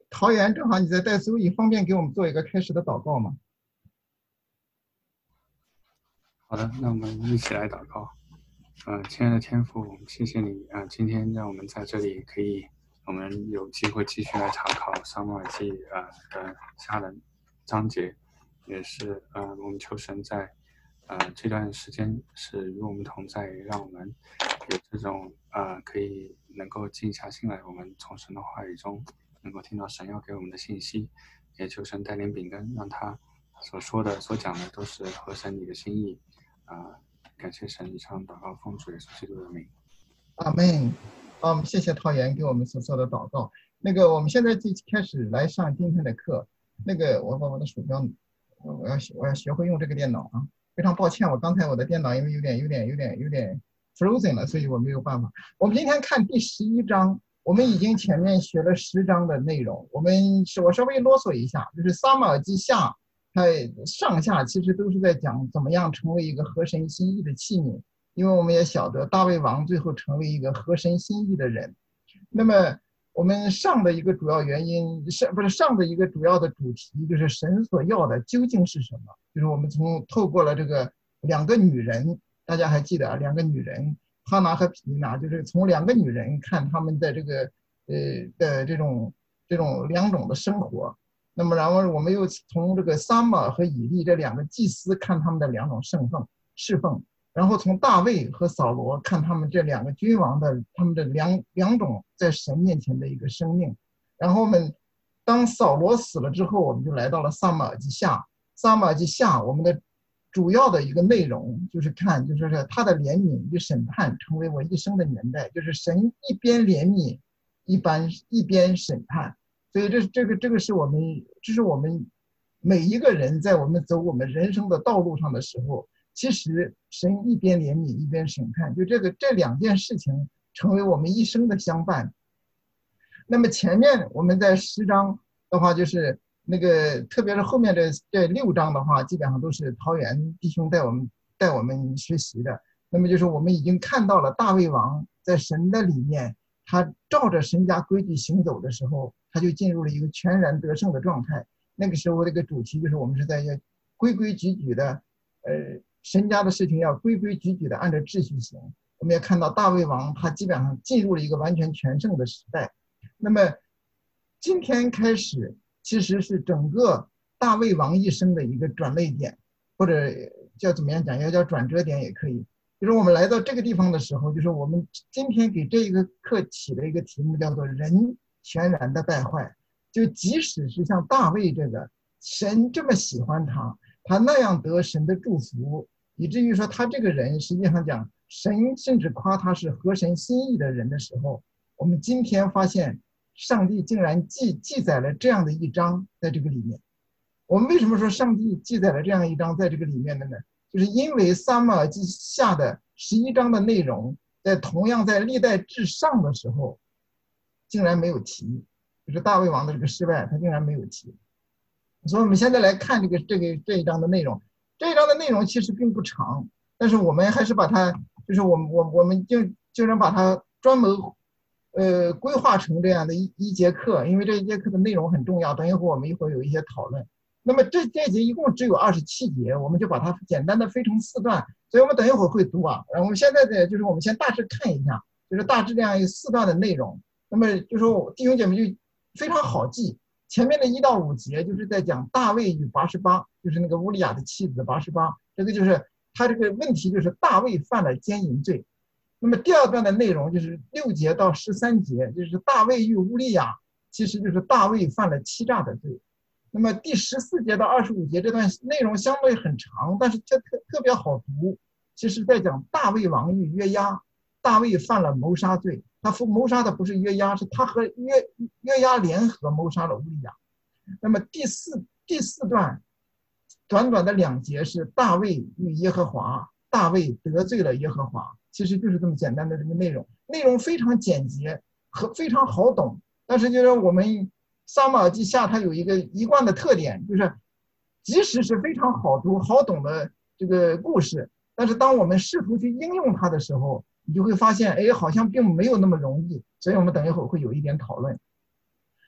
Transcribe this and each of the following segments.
桃园正好你在带 Zoe，方便给我们做一个开始的祷告吗？ 好的，那我们一起来祷告。亲爱的天父，谢谢你今天让我们在这里我们有机会继续来查考撒母耳记的下的章节，也是我们求神在这段时间是与我们同在，让我们有这种可以能够静下心来，我们从神的话语中能够听到神要给我们的信息，也求神带领饼干，让他所说的所讲的都是合神你的心意。感谢神，以上祷告奉主耶稣基督的名。 阿门。谢谢桃园给我们所做的祷告。我们现在就开始来上今天的课。我把我的鼠标，我要学会用这个电脑啊。非常抱歉，我刚才我的电脑因为有点 frozen 了，所以我没有办法。我们今天看第11章，我们已经前面学了10章的内容。我稍微啰嗦一下，就是撒母耳记下，它上下其实都是在讲怎么样成为一个合神心意的器皿。因为我们也晓得大卫王最后成为一个合神心意的人。那么我们上的一个主要原因上的一个主要的主题就是神所要的究竟是什么？就是我们透过了这个两个女人，大家还记得两个女人哈拿和毗尼拿，就是从两个女人看他们的的这种两种的生活。那么然后我们又从这个撒母耳和以利这两个祭司看他们的两种侍奉。然后从大卫和扫罗看他们这两个君王的他们的两种在神面前的一个生命。然后当扫罗死了之后，我们就来到了撒母耳记下。撒母耳记下我们的主要的一个内容就是就是他的怜悯与审判成为我一生的年代，就是神一边怜悯一边审判。所以这是我们每一个人在我们走我们人生的道路上的时候，其实神一边怜悯一边审判，就这两件事情成为我们一生的相伴。那么前面我们在10章的话，就是特别是后面这6章的话，基本上都是桃园弟兄带我们学习的。那么就是我们已经看到了大卫王在神的里面，他照着神家规矩行走的时候，他就进入了一个全然得胜的状态。那个时候这个主题就是我们是在规规矩矩的神家的事情要规规矩矩的按照秩序行。我们也看到大卫王他基本上进入了一个完全全胜的时代。那么今天开始其实是整个大卫王一生的一个转捩点，或者叫怎么样讲，要叫转折点也可以。就是我们来到这个地方的时候，就是我们今天给这一个课起的一个题目叫做人全然的败坏。就即使是像大卫这个神这么喜欢他那样得神的祝福，以至于说他这个人实际上讲神甚至夸他是合神心意的人的时候，我们今天发现上帝竟然记载了这样的一章在这个里面。我们为什么说上帝记载了这样一章在这个里面的呢？就是因为撒母耳记下的11章的内容同样在历代志上的时候竟然没有提，就是大卫王的这个失败他竟然没有提。所以我们现在来看这一章的内容。这一章的内容其实并不长，但是我们还是把它，就是我们就能把它专门规划成这样的一节课，因为这一节课的内容很重要，等一会儿我们有一些讨论。那么这节一共只有27节，我们就把它简单的分成4段，所以我们等一会儿会读啊。然后我们现在就是我们先大致看一下，就是大致这样4段的内容。那么就说弟兄姐妹就非常好记。前面的1到5节就是在讲大卫与拔示巴，就是那个乌利亚的妻子拔示巴，这个就是他这个问题就是大卫犯了奸淫罪。那么第2段的内容就是6节到13节，就是大卫与乌利亚，其实就是大卫犯了欺诈的罪。那么第14节到25节这段内容相对很长，但是特别好读。其实在讲大卫王与约押，大卫犯了谋杀罪，他谋杀的不是约押，是他和约押联合谋杀了乌利亚。那么第四段短短的2节是大卫与耶和华，大卫得罪了耶和华，其实就是这么简单的这个内容，内容非常简洁和非常好懂。但是就是我们撒母耳记下它有一贯的特点，就是即使是非常好读好懂的这个故事，但是当我们试图去应用它的时候，你就会发现好像并没有那么容易。所以我们等一会儿会有一点讨论。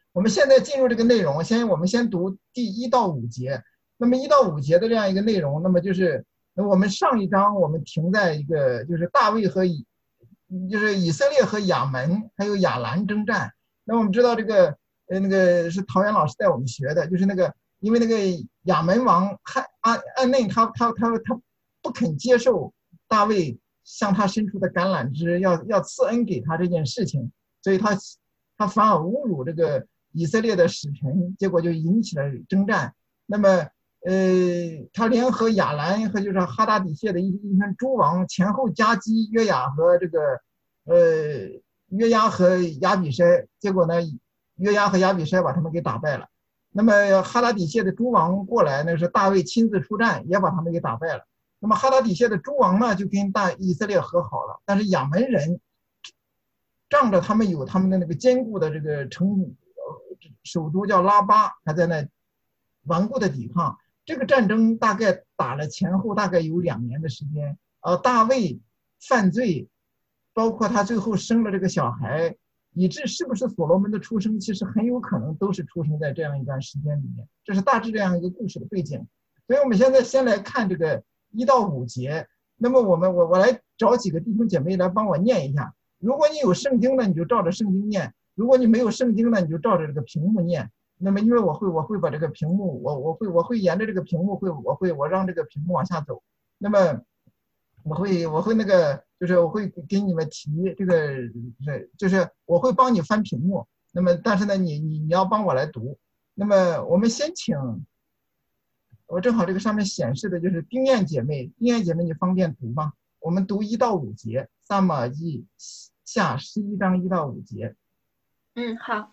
我们现在进入这个内容，我们先读第1到5节。那么1到5节的这样一个内容，那么就是我们上一章我们停在一个就是大卫和就是以色列和亚门还有亚兰征战。那我们知道这个那个是陶渊老师带我们学的，就是那个因为那个亚门王暗嫩他不肯接受大卫向他伸出的橄榄枝，要赐恩给他这件事情，所以他反而侮辱这个以色列的使臣，结果就引起了征战。那么他联合亚兰和就是哈达底谢的一群诸王前后夹击约雅和这个约押和亚比筛，结果呢约押和亚比筛把他们给打败了。那么哈达底谢的诸王过来，那是大卫亲自出战，也把他们给打败了。那么哈达底谢的诸王呢，就跟以色列和好了，但是亚门人仗着他们有他们的那个坚固的这个首都叫拉巴，还在那顽固的抵抗。这个战争大概打了前后大概有2年的时间。大卫犯罪，包括他最后生了这个小孩，以致是不是所罗门的出生，其实很有可能都是出生在这样一段时间里面。这是大致这样一个故事的背景。所以我们现在先来看这个1到5节。那么我来找几个弟兄姐妹来帮我念一下。如果你有圣经呢，你就照着圣经念；如果你没有圣经呢，你就照着这个屏幕念。那么因为我会把这个屏幕，我会沿着这个屏幕我让这个屏幕往下走。那么我会那个就是我会给你们提这个，就是我会帮你翻屏幕。那么但是呢，你要帮我来读。那么我们先请，我正好这个上面显示的就是丁燕姐妹你方便读吗？我们读1到5节，撒母耳记下11章1到5节。 好。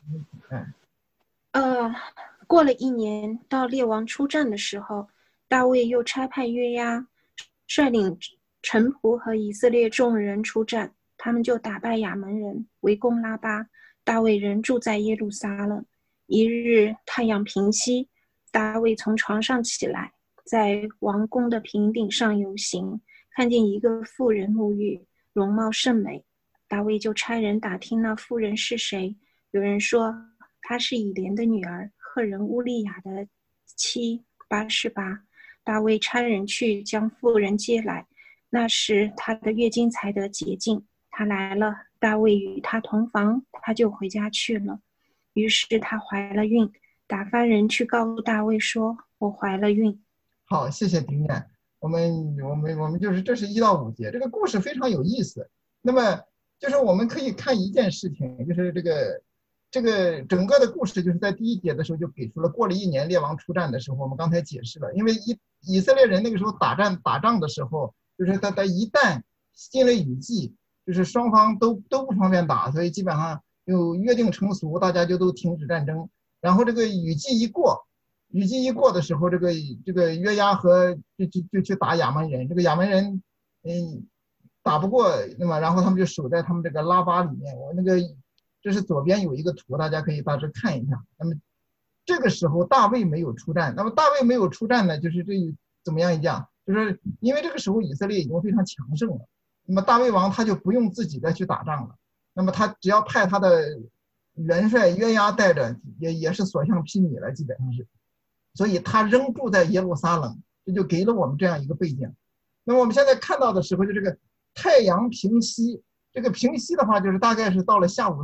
过了1年，到列王出战的时候，大卫又差派约押率领臣仆和以色列众人出战，他们就打败亚门人，围攻拉巴。大卫仍住在耶路撒冷。一日太阳平西，大卫从床上起来，在王宫的平顶上游行，看见一个妇人沐浴，容貌甚美。大卫就差人打听那妇人是谁，有人说她是以莲的女儿，赫人乌利亚的妻巴示巴。大卫差人去将妇人接来，那时她的月经才得洁净。她来了，大卫与她同房，她就回家去了。于是她怀了孕，打发人去告诉大卫说：“我怀了孕。” 好，谢谢丁燕。我们就是这是1到5节，这个故事非常有意思。那么就是我们可以看一件事情，就是这个整个的故事就是在第1节的时候就给出了，过了1年列王出战的时候，我们刚才解释了，因为以色列人那个时候打仗的时候，就是他一旦进了雨季，就是双方都不方便打，所以基本上有约定成俗，大家就都停止战争。然后这个雨季一过的时候，这个约押和就去打亚门人，这个亚门人打不过，那么然后他们就守在他们这个拉巴里面。我那个这是左边有一个图，大家可以大致看一下。那么这个时候大卫没有出战，那么大卫没有出战呢，就是这怎么样一讲，就是因为这个时候以色列已经非常强盛了，那么大卫王他就不用自己再去打仗了，那么他只要派他的元帅约押带着，也是所向披靡了，基本上是，所以他仍住在耶路撒冷，这就给了我们这样一个背景。那么我们现在看到的时候，就这个太阳平西，这个平西的话，就是大概是到了下午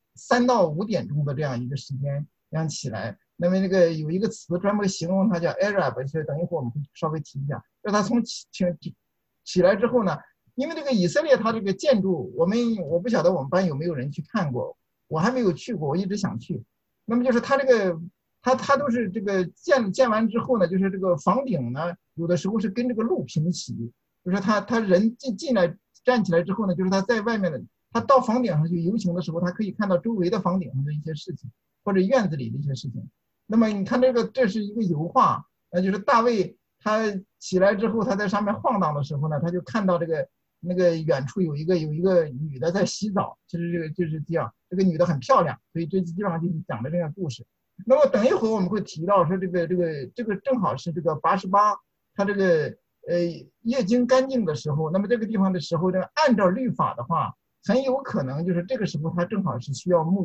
3到5点钟的这样一个时间这样起来。那么那个有一个词专门形容它叫 Arab， 所以等一会儿我们会稍微提一下。就他从起来之后呢，因为这个以色列它这个建筑，我不晓得我们班有没有人去看过，我还没有去过，我一直想去。那么就是它这个它都是这个建完之后呢，就是这个房顶呢，有的时候是跟这个路平齐，就是他人进来站起来之后呢，就是他在外面的，他到房顶上去游行的时候，他可以看到周围的房顶上的一些事情，或者院子里的一些事情。那么你看这是一个油画，就是大卫他起来之后，他在上面晃荡的时候呢，他就看到那个远处有一个女的在洗澡，其实就是这样，这个女的很漂亮，所以这基本上就是讲的这个故事。那么等一会儿我们会提到说这个正好是这个88，他这个月经干净的时候，那么这个地方的时候，按照律法的话，很有可能就是这个时候他正好是需要沐浴。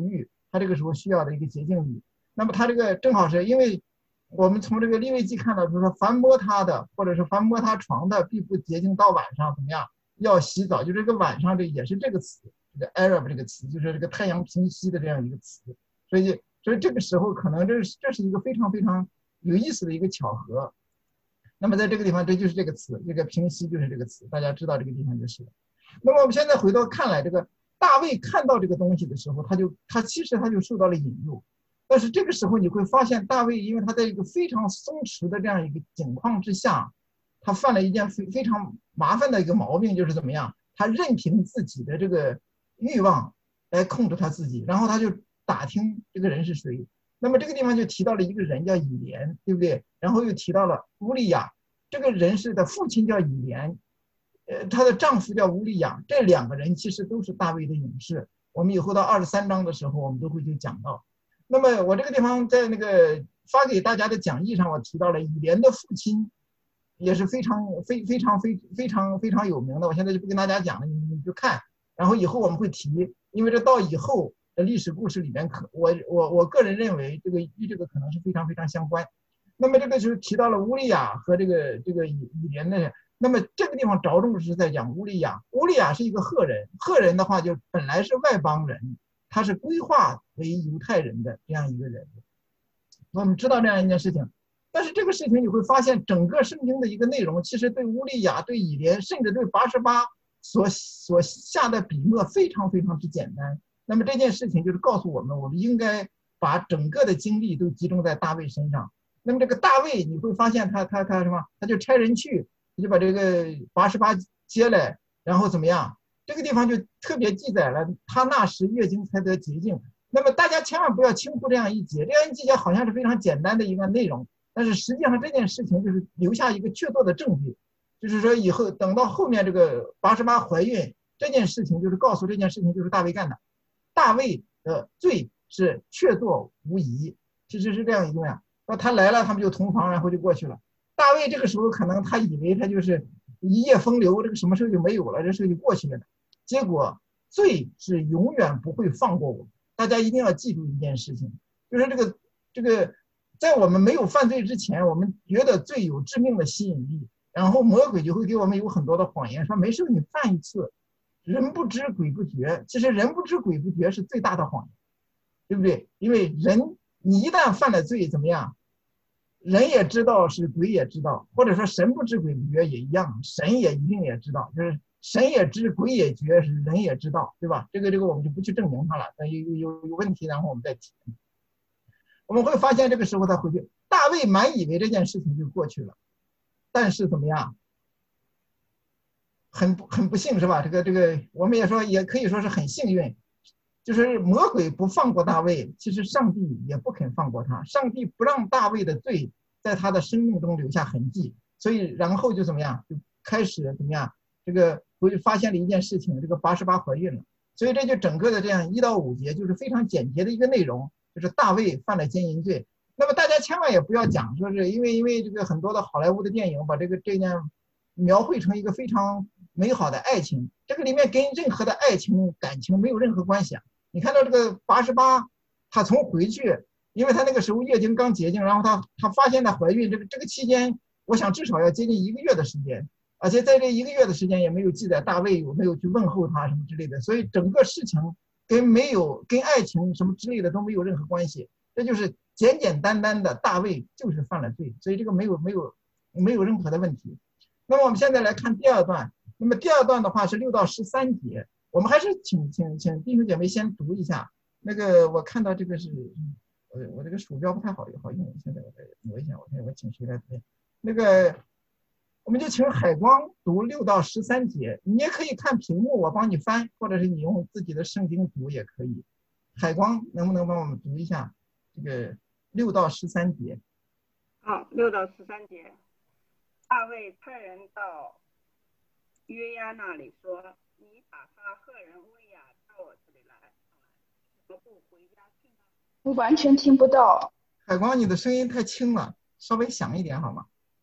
他这个时候需要的一个洁净礼。那么他这个正好是因为我们从这个利未记看到，就是说凡摸他的，或者是凡摸他床的，必不洁净到晚上，怎么样？要洗澡。就这个晚上，这也是这个词，这个 Arab 这个词，就是这个太阳平息的这样一个词。所以这个时候可能这是一个非常非常有意思的一个巧合。那么在这个地方，这就是这个词，这个平息就是这个词，大家知道这个地方就是了。那么我们现在回头看来，这个大卫看到这个东西的时候，他其实他就受到了引诱。但是这个时候你会发现，大卫因为他在一个非常松弛的这样一个境况之下，他犯了一件非常麻烦的一个毛病，就是怎么样？他任凭自己的这个欲望来控制他自己，然后他就打听这个人是谁。那么这个地方就提到了一个人叫以连，对不对？然后又提到了乌利亚，这个人是的父亲叫以连，她的丈夫叫乌利亚，这两个人其实都是大卫的勇士。我们以后到23章的时候，我们都会去讲到。那么我这个地方在那个发给大家的讲义上，我提到了以连的父亲也是非常有名的。我现在就不跟大家讲了，你就看。然后以后我们会提，因为这到以后的历史故事里面，我个人认为这个与这个可能是非常相关。那么这个就是提到了乌利亚和这个以连的。那么这个地方着重是在讲乌利亚。乌利亚是一个赫人，赫人的话就本来是外邦人，他是规划为犹太人的这样一个人。我们知道这样一件事情，但是这个事情你会发现，整个圣经的一个内容，其实对乌利亚、对以连，甚至对88所下的笔墨非常之简单。那么这件事情就是告诉我们，我们应该把整个的精力都集中在大卫身上。那么这个大卫，你会发现他什么？他就差人去，他就把这个88接来，然后怎么样？这个地方就特别记载了，他那时月经才得洁净。那么大家千万不要轻忽这样一节，这样一节好像是非常简单的一个内容，但是实际上这件事情就是留下一个确凿的证据，就是说以后等到后面这个88怀孕这件事情，就是告诉这件事情就是大卫干的，大卫的罪是确凿无疑，其实是这样一个呀。那他来了，他们就同房，然后就过去了。大卫这个时候可能他以为他就是一夜风流，这个什么事就没有了，这事就过去了。结果罪是永远不会放过我们。大家一定要记住一件事情，就是这个，在我们没有犯罪之前，我们觉得罪有致命的吸引力，然后魔鬼就会给我们有很多的谎言，说没事你犯一次，人不知鬼不觉。其实人不知鬼不觉是最大的谎言，对不对？因为人你一旦犯了罪，怎么样？人也知道是鬼也知道，或者说神不知鬼不觉也一样，神也一定也知道，就是神也知鬼也觉，是人也知道，对吧？这个我们就不去证明它了，有问题，然后我们再提。我们会发现这个时候他回去，大卫满以为这件事情就过去了，但是怎么样？很不幸是吧？这个我们也说也可以说是很幸运，就是魔鬼不放过大卫，其实上帝也不肯放过他。上帝不让大卫的罪在他的生命中留下痕迹，所以然后就怎么样？就开始怎么样？这个我就发现了一件事情，这个88怀孕了。所以这就整个的这样1到5节就是非常简洁的一个内容，就是大卫犯了奸淫罪。那么大家千万也不要讲说是因为这个很多的好莱坞的电影把这件描绘成一个非常美好的爱情，这个里面跟任何的爱情感情没有任何关系啊。你看到这个88，他从回去，因为他那个时候月经刚洁净，然后他发现他怀孕，这个期间，我想至少要接近1个月的时间，而且在这1个月的时间也没有记载大卫有没有去问候他什么之类的，所以整个事情跟爱情什么之类的都没有任何关系，这就是简单的大卫就是犯了罪，所以这个没有任何的问题。那么我们现在来看第二段，那么第二段的话是6到13节。我们还是请弟兄姐妹先读一下。那个我看到这个是，我这个鼠标不太好用，现在我再挪一下，我请谁来读？那个我们就请海光读6到13节，你也可以看屏幕，我帮你翻，或者是你用自己的圣经读也可以。海光能不能帮我们读一下这个6到13节？ 好，6到13节，大卫派人到约押那里说。你打发赫人乌利亚到我这里来，怎么不回家去呢？ 我完全听不到。 海光，你的声音太轻了，稍微响一点好吗？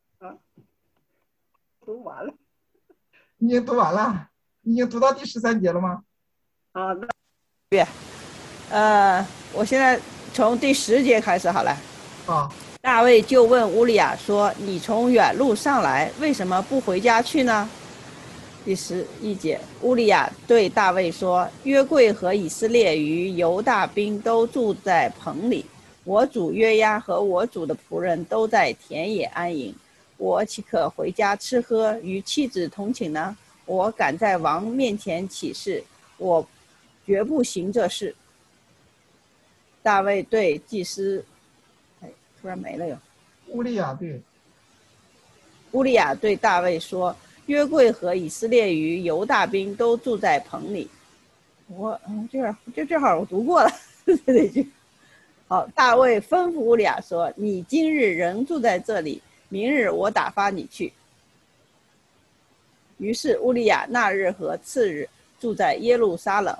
读完了。 你已经读完了？你已经读到第13节了吗？ 好的。 我现在从第10节开始好了。 啊， 大卫就问乌利亚说：“你从远路上来，为什么不回家去呢？”第11节，乌利亚对大卫说：“约柜和以色列与犹大兵都住在棚里，我主约押和我主的仆人都在田野安营，我岂可回家吃喝，与妻子同寝呢？我敢在王面前起誓，我绝不行这事。”大卫对祭司，突然没了哟。 乌利亚对大卫说：“约柜和以色列与犹大兵都住在棚里。”这正好我读过了这句。好，大卫吩咐乌利亚说：“你今日仍住在这里，明日我打发你去。”于是乌利亚那日和次日住在耶路撒冷。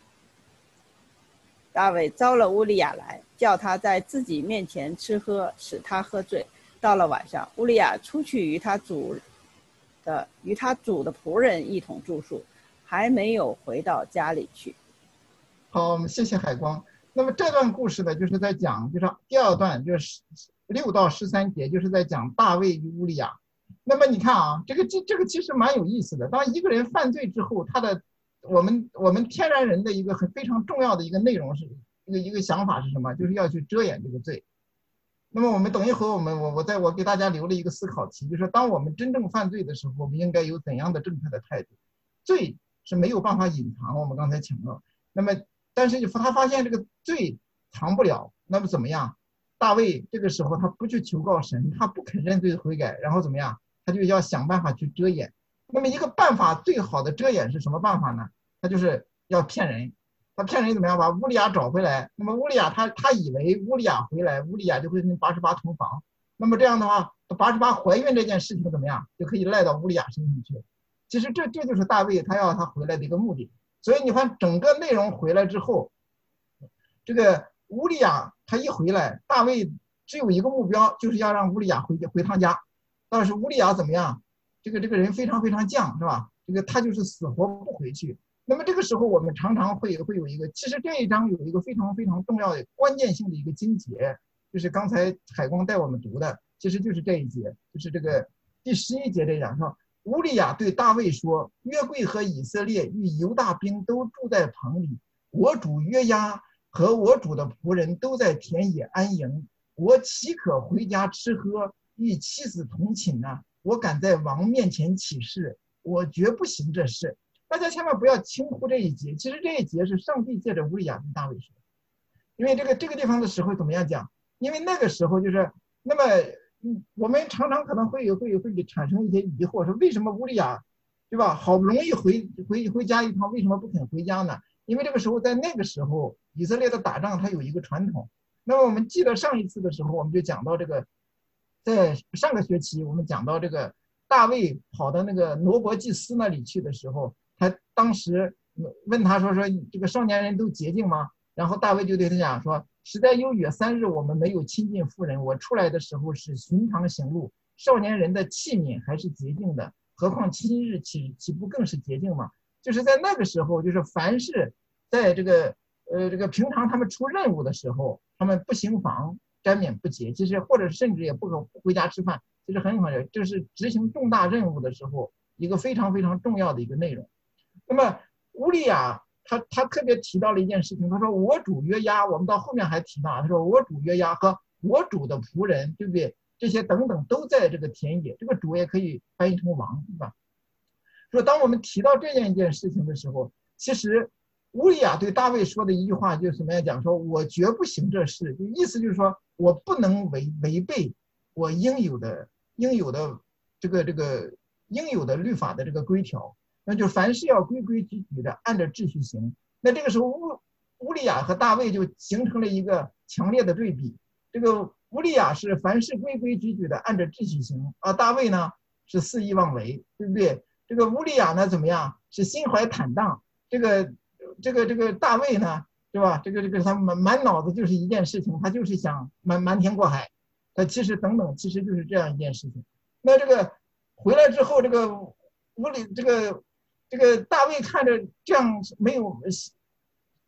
大卫招了乌利亚来，叫他在自己面前吃喝，使他喝醉。到了晚上，乌利亚出去与他主的仆人一同住宿，还没有回到家里去。 好，我们谢谢海光。那么这段故事呢，就是在讲，就是第2段，就是6到13节，就是在讲大卫与乌利亚。那么你看啊，这个其实蛮有意思的。当一个人犯罪之后，他的我们天然人的一个非常重要的一个内容是一个想法是什么？就是要去遮掩这个罪。那么我们等一会儿我给大家留了一个思考题，就是当我们真正犯罪的时候，我们应该有怎样的正确的态度？罪是没有办法隐藏，我们刚才讲到。那么但是他发现这个罪藏不了，那么怎么样？大卫这个时候他不去求告神，他不肯认罪悔改，然后怎么样？他就要想办法去遮掩。那么一个办法，最好的遮掩是什么办法呢？他就是要骗人。他骗人怎么样？把乌利亚找回来。那么乌利亚他以为乌利亚回来，乌利亚就会跟88同房。那么这样的话，88怀孕这件事情怎么样？就可以赖到乌利亚身上去。其实这就是大卫他要他回来的一个目的。所以你看整个内容回来之后，这个乌利亚他一回来，大卫只有一个目标，就是要让乌利亚回他家。但是乌利亚怎么样？这个人非常非常犟，是吧？他就是死活不回去。那么这个时候我们常常会有一个，其实这一章有一个非常非常重要的关键性的一个经节，就是刚才海光带我们读的，其实就是这一节，就是这个第11节这样说，乌利亚对大卫说：“约柜和以色列与犹大兵都住在棚里，我主约押和我主的仆人都在田野安营，我岂可回家吃喝，与妻子同寝呢？我敢在王面前起誓，我绝不行这事。”大家千万不要轻忽这一节，其实这一节是上帝借着乌利亚跟大卫说，因为这个地方的时候怎么样讲？因为那个时候就是，那么我们常常可能会产生一些疑惑，说为什么乌利亚，对吧？好不容易回家一趟，为什么不肯回家呢？因为这个时候在那个时候以色列的打仗它有一个传统。那么我们记得上一次的时候我们就讲到这个，在上个学期我们讲到这个大卫跑到那个挪伯祭司那里去的时候，他当时问他说这个少年人都洁净吗？然后大卫就对他讲说：“实在有约3日，我们没有亲近妇人。我出来的时候是寻常行路，少年人的器皿还是洁净的，何况今日岂不更是洁净吗？”就是在那个时候，就是凡是在这个平常他们出任务的时候，他们不行房沾免不洁，其实或者甚至也不回家吃饭，其实很好的，就是执行重大任务的时候一个非常非常重要的一个内容。那么乌利亚他特别提到了一件事情，他说：“我主约押，我们到后面还提到，他说我主约押和我主的仆人，对不对？这些等等都在这个田野，这个主也可以翻译成王，对吧？”说当我们提到这样一件事情的时候，其实乌利亚对大卫说的一句话就是什么样讲？说我绝不行这事，就意思就是说我不能违背我应有的这个应有的律法的这个规条。那就凡事要规规矩矩的按照秩序行。那这个时候乌利亚和大卫就形成了一个强烈的对比。这个乌利亚是凡事规规矩矩的按照秩序行，而大卫呢是肆意妄为，对不对？这个乌利亚呢怎么样？是心怀坦荡。这个大卫呢，对吧？这个他满脑子就是一件事情，他就是想瞒天过海。他其实其实就是这样一件事情。那这个回来之后，这个大卫看着这样没有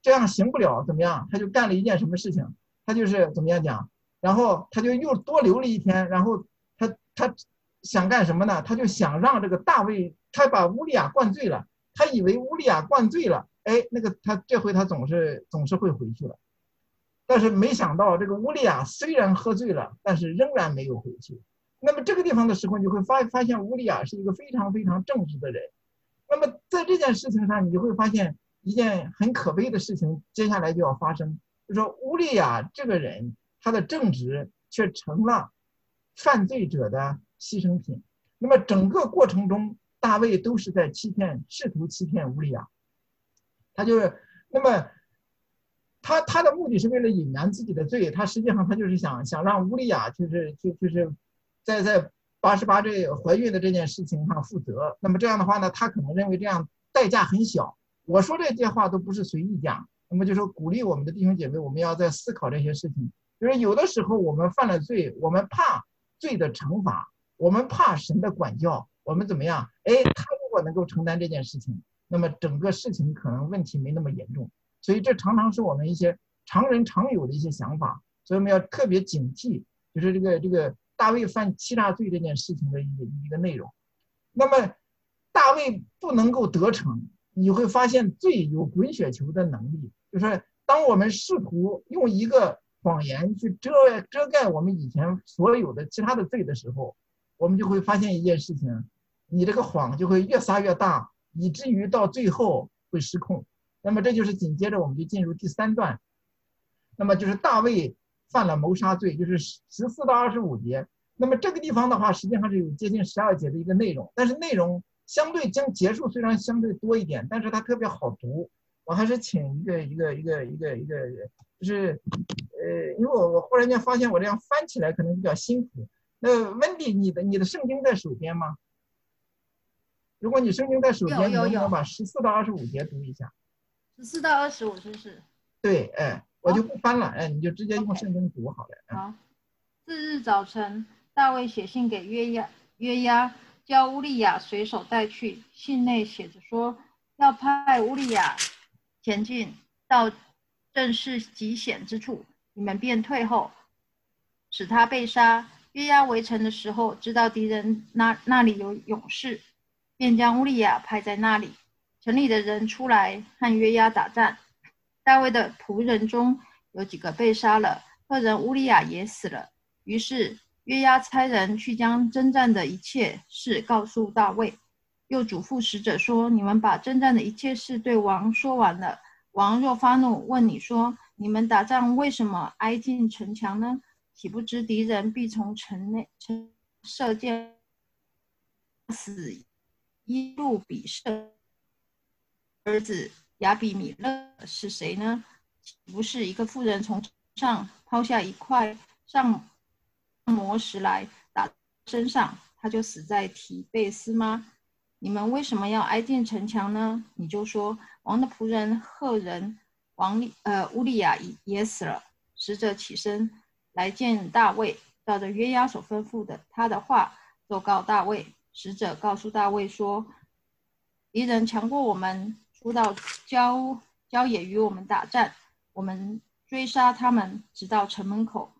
这样行不了，怎么样？他就干了一件什么事情？他就是怎么样讲？然后他就又多留了一天，然后他想干什么呢？他就想让这个大卫，他把乌利亚灌醉了，他以为乌利亚灌醉了，哎，那个他这回他总是会回去了。但是没想到这个乌利亚虽然喝醉了，但是仍然没有回去。那么这个地方的时候，你就会发现乌利亚是一个非常非常正直的人。那么在这件事情上，你就会发现一件很可悲的事情，接下来就要发生，就是说乌利亚这个人，他的正直却成了犯罪者的牺牲品。那么整个过程中，大卫都是在试图欺骗乌利亚。他就是那么他的目的是为了隐瞒自己的罪，他实际上他就是想让乌利亚就是在88这怀孕的这件事情上负责。那么这样的话呢，他可能认为这样代价很小。我说这些话都不是随意讲，那么就是鼓励我们的弟兄姐妹，我们要在思考这些事情。就是有的时候我们犯了罪，我们怕罪的惩罚，我们怕神的管教，我们怎么样？哎，他如果能够承担这件事情，那么整个事情可能问题没那么严重。所以这常常是我们一些常人常有的一些想法，所以我们要特别警惕，就是这个大卫犯欺诈罪这件事情的一个内容。那么大卫不能够得逞，你会发现罪有滚雪球的能力，就是当我们试图用一个谎言去遮盖我们以前所有的其他的罪的时候，我们就会发现一件事情，你这个谎就会越撒越大，以至于到最后会失控。那么这就是紧接着我们就进入第3段，那么就是大卫犯了谋杀罪，就是14到25节。那么这个地方的话，实际上是有接近12节的一个内容，但是内容相对结束虽然相对多一点，但是它特别好读。我还是请一个，就是因为我忽然间发现我这样翻起来可能比较辛苦。那温迪，你的圣经在手边吗？如果你圣经在手边，你能不能把14到25节读一下 ？14到25是不是？ 对，哎，我就不翻了，哎，你就直接用圣经读好了。 好。次日早晨，大卫写信给约押，叫乌利亚随手带去。信内写着说，要派乌利亚前进到正是极险之处，你们便退后，使他被杀。约押围城的时候，知道敌人那里有勇士，便将乌利亚派在那里。城里的人出来和约押打战，大卫的仆人中有几个被杀了，赫人乌利亚也死了。于是约押差人去将征战的一切事告诉大卫，又嘱咐使者说，你们把征战的一切事对王说完了，王若发怒问你说，你们打仗为什么挨近城墙呢？岂不知敌人必从城内射箭死伊路比舍儿子亚比米勒是谁呢？岂不是一个妇人从上抛下一块上磨石来打身上，他就死在提贝斯吗？你们为什么要挨近城墙呢？你就说，王的仆人赫人乌利亚也死了。使者起身来见大卫，照着约押所吩咐的他的话奏告大卫。使者告诉大卫说，敌人强过我们，出到郊野与我们打战，我们追杀他们，直到城门口。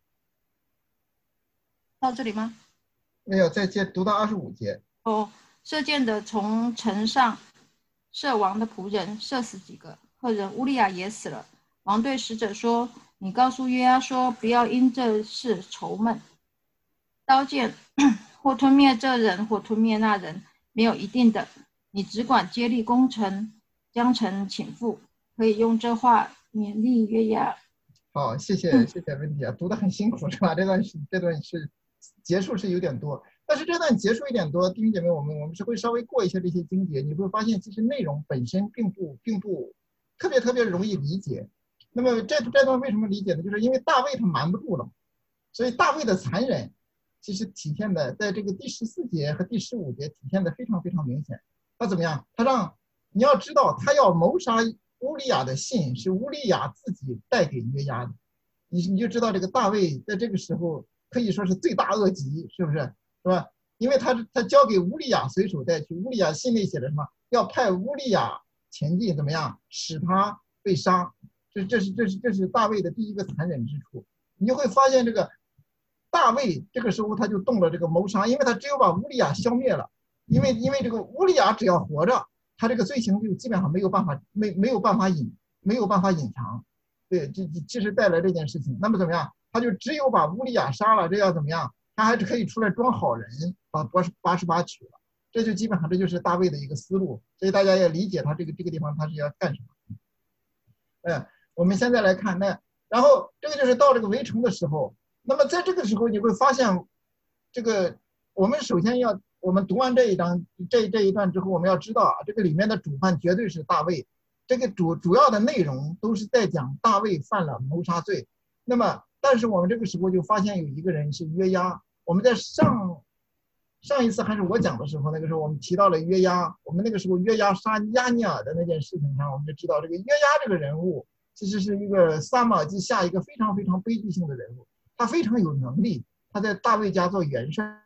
到这里吗？ 没有，再接读到25节。 射箭的从城上射王的仆人，射死几个，赫人乌利亚也死了。王对使者说，你告诉约押说，不要因这事愁闷，刀剑或吞灭这人或吞灭那人，没有一定的，你只管接力攻城，将城倾覆。可以用这话勉励约押。 好，谢谢温迪啊，读得很辛苦是吧？这段是结束是有点多，但是这段结束一点多，弟兄姐妹，我们是会稍微过一下这些经节，你会发现其实内容本身并不特别容易理解。那么这段为什么理解呢？就是因为大卫他瞒不住了，所以大卫的残忍其实体现的在这个第14节和第15节体现的非常非常明显。他怎么样？你要知道，他要谋杀乌利亚的信是乌利亚自己带给约押的，你就知道这个大卫在这个时候可以说是罪大恶极，是不是？是吧？因为他交给乌利亚随手带去，乌利亚信里写的什么？要派乌利亚前进，怎么样？使他被杀，这是大卫的第一个残忍之处。你就会发现这个大卫这个时候他就动了这个谋杀，因为他只有把乌利亚消灭了，因为这个乌利亚只要活着，他这个罪行就基本上没有办法隐藏，对，其实带来这件事情。那么怎么样？他就只有把乌利亚杀了，这要怎么样？他还是可以出来装好人，把88娶了。这就基本上这就是大卫的一个思路，所以大家要理解他这个地方他是要干什么。我们现在来看然后这个就是到这个围城的时候，那么在这个时候你会发现，这个我们首先我们读完这一段之后，我们要知道这个里面的主犯绝对是大卫，这个主要的内容都是在讲大卫犯了谋杀罪。那么但是我们这个时候就发现有一个人是约押，我们在上一次还是我讲的时候，那个时候我们提到了约押，我们那个时候约押杀亚尼尔的那件事情上，我们就知道这个约押这个人物其实是一个撒母耳记下一个非常非常悲剧性的人物，他非常有能力，他在大卫家做元帅。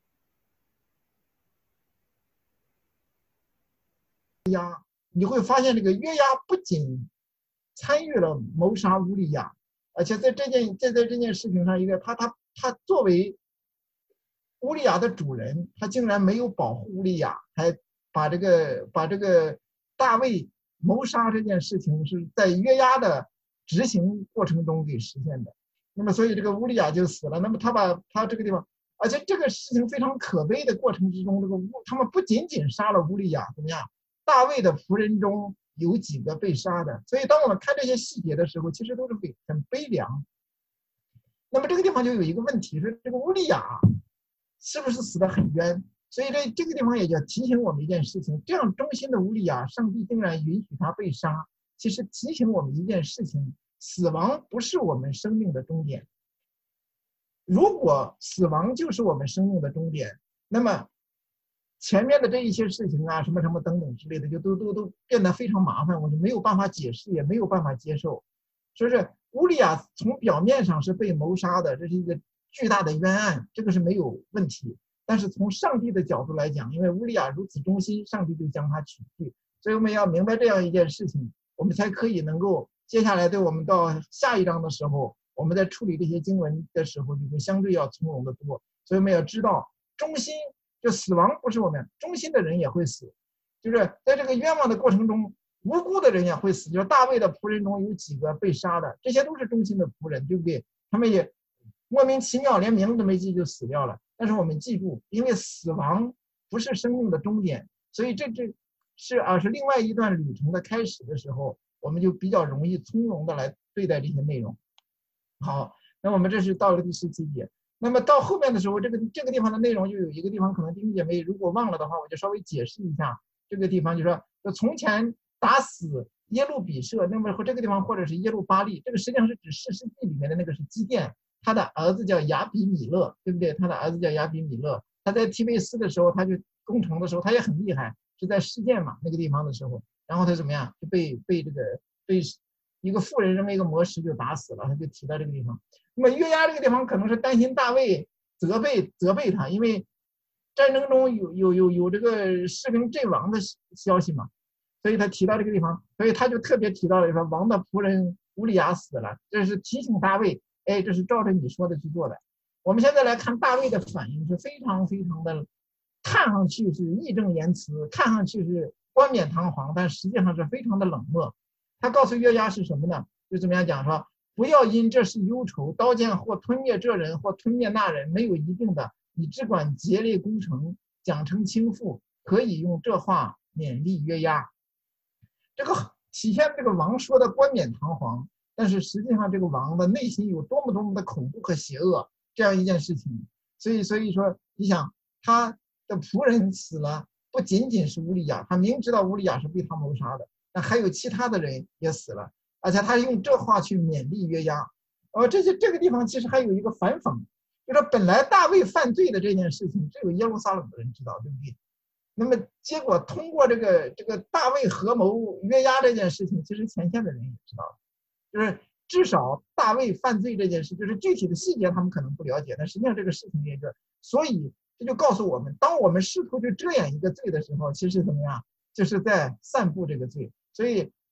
你会发现这个约押不仅参与了谋杀乌利亚，而且在这件事情上，一个他作为乌利亚的主人，他竟然没有保护乌利亚，还把这个大卫谋杀这件事情是在约押的执行过程中给实现的。那么所以这个乌利亚就死了。那么他这个地方，而且这个事情非常可悲的过程之中，他们不仅仅杀了乌利亚，怎么样？大卫的仆人中有几个被杀的。所以当我们看这些细节的时候，其实都是很悲凉。那么这个地方就有一个问题，是这个乌利亚是不是死得很冤？所以这个地方也要提醒我们一件事情，这样忠心的乌利亚，上帝竟然允许他被杀，其实提醒我们一件事情，死亡不是我们生命的终点。如果死亡就是我们生命的终点，那么前面的这一些事情啊，什么什么等等之类的，就都变得非常麻烦，我就没有办法解释，也没有办法接受。所以说乌利亚从表面上是被谋杀的，这是一个巨大的冤案，这个是没有问题。但是从上帝的角度来讲，因为乌利亚如此忠心，上帝就将他取去。所以我们要明白这样一件事情，我们才可以能够接下来对我们到下一章的时候，我们在处理这些经文的时候就会相对要从容的多。所以我们要知道，忠心就死亡不是我们忠心的人也会死，就是在这个冤枉的过程中，无辜的人也会死。就是大卫的仆人中有几个被杀的，这些都是忠心的仆人，对不对？他们也莫名其妙连名字没记就死掉了。但是我们记住，因为死亡不是生命的终点，所以这是另外一段旅程的开始的时候，我们就比较容易从容的来对待这些内容。好，那我们这是到了第17节。那么到后面的时候，这个地方的内容就有一个地方，可能弟兄姐妹如果忘了的话，我就稍微解释一下。这个地方就说从前打死耶路比舍，那么这个地方或者是耶路巴利，这个实际上是指士师记里面的那个是基甸，他的儿子叫亚比米勒，对不对？他的儿子叫亚比米勒，他在提贝斯的时候，他就攻城的时候，他也很厉害，是在示剑嘛那个地方的时候，然后他怎么样就被一个妇人扔了一个磨石就打死了，他就提到这个地方。那么约押这个地方可能是担心大卫责备他，因为战争中有这个士兵阵亡的消息嘛，所以他提到这个地方，所以他就特别提到了说王的仆人乌利亚死了，这是提醒大卫，哎，这是照着你说的去做的。我们现在来看大卫的反应是非常非常的，看上去是义正言辞，看上去是冠冕堂皇，但实际上是非常的冷漠。他告诉约押是什么呢？就怎么样讲说，不要因这事忧愁，刀剑或吞灭这人或吞灭那人，没有一定的，你只管竭力攻城，讲成倾覆，可以用这话勉励约押。这个体现这个王说的冠冕堂皇，但是实际上这个王的内心有多么的恐怖和邪恶，这样一件事情。所以说你想他的仆人死了，不仅仅是乌利亚，他明知道乌利亚是被他谋杀的，但还有其他的人也死了，而且他用这话去勉励约押。这个地方其实还有一个反讽，就是本来大卫犯罪的这件事情只有耶路撒冷的人知道，对不对？那么结果通过这个大卫合谋约押这件事情，其实前线的人也知道了，就是至少大卫犯罪这件事，就是具体的细节他们可能不了解，但实际上这个事情也是，所以这就告诉我们，当我们试图去遮掩一个罪的时候，其实怎么样，就是在散布这个罪。所以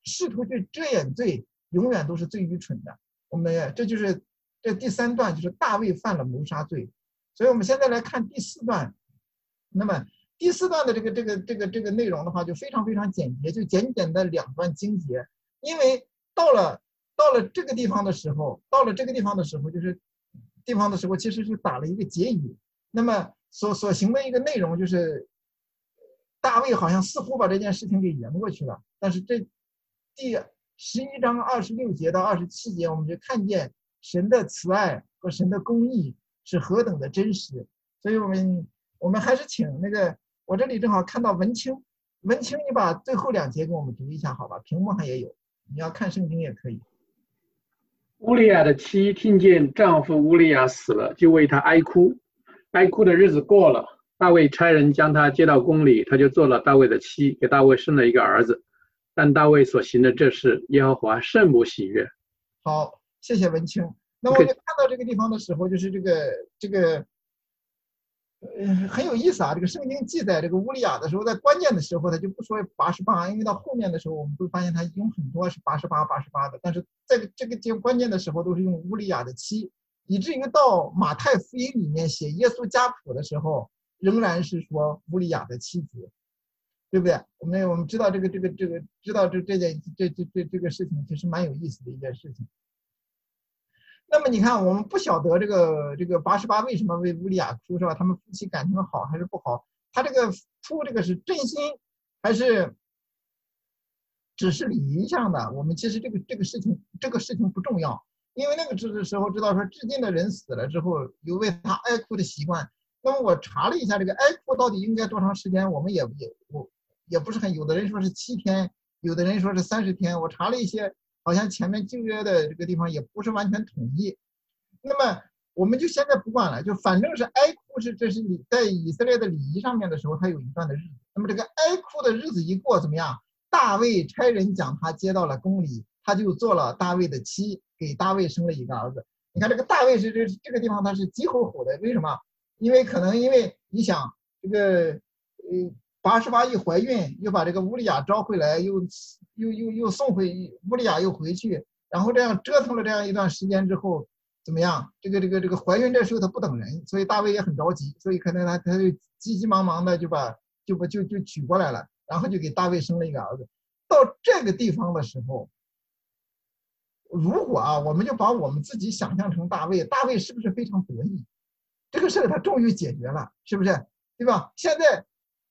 试图去遮掩罪，永远都是最愚蠢的。我们这就是这第3段，就是大卫犯了谋杀罪。所以我们现在来看第4段。那么第4段的这个内容的话，就非常非常简洁，就简简的2段经节。因为到了这个地方的时候，就是地方的时候，其实是打了一个结语。那么所行的一个内容就是，大卫好像似乎把这件事情给圆过去了。但是这第11章26节到27节，我们就看见神的慈爱和神的公义是何等的真实。所以我们还是请那个，我这里正好看到文清，你把最后2节给我们读一下好吧？屏幕上也有，你要看圣经也可以。 乌利亚的妻听见丈夫乌利亚死了，就为他哀哭。哀哭的日子过了，大卫差人将她接到宫里，她就做了大卫的妻，给大卫生了一个儿子。但大卫所行的这事，耶和华甚不喜悦。 好，谢谢文清。那么我们看到这个地方的时候，就是这个很有意思啊。这个圣经记载这个乌利亚的时候，在关键的时候他就不说88，因为到后面的时候我们会发现他用很多是88的，但是在这个关键的时候都是用乌利亚的妻，以至于到马太福音里面写耶稣家谱的时候，仍然是说乌利亚的妻子，对不对？我们知道知道这个事情其实蛮有意思的一件事情。那么你看，我们不晓得这个88为什么为乌利亚哭，是吧？他们夫妻感情好还是不好？他这个哭这个是真心还是只是礼仪上的？我们其实这个事情不重要，因为那个时候知道说至今的人死了之后有为他哀哭的习惯。那么我查了一下这个哀哭到底应该多长时间，我们也不是很，有的人说是7天，有的人说是30天，我查了一些。好像前面旧约的这个地方也不是完全统一。那么我们就现在不管了，就反正是哀哭这是在以色列的礼仪上面的时候，他有一段的日子。那么这个哀哭的日子一过，怎么样？大卫差人将他接到了宫里，他就做了大卫的妻，给大卫生了一个儿子。你看这个大卫是这个地方他是急吼吼的，为什么？因为你想这个88一怀孕，又把这个乌利亚招回来，又送回乌利亚，又回去，然后这样折腾了这样一段时间之后，怎么样？这个怀孕这时候他不等人，所以大卫也很着急，所以可能他就急急忙忙的就娶过来了，然后就给大卫生了一个儿子。到这个地方的时候，如果我们就把我们自己想象成大卫是不是非常得意？这个事他终于解决了，是不是？对吧？现在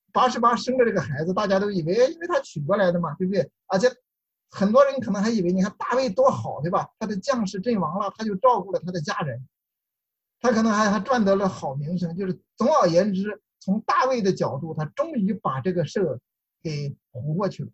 88生了这个孩子，大家都以为因为他娶过来的嘛，对不对？而且很多人可能还以为，你看大卫多好，对吧？他的将士阵亡了，他就照顾了他的家人，他可能还赚得了好名声。就是总而言之，从大卫的角度，他终于把这个事儿给糊过去了。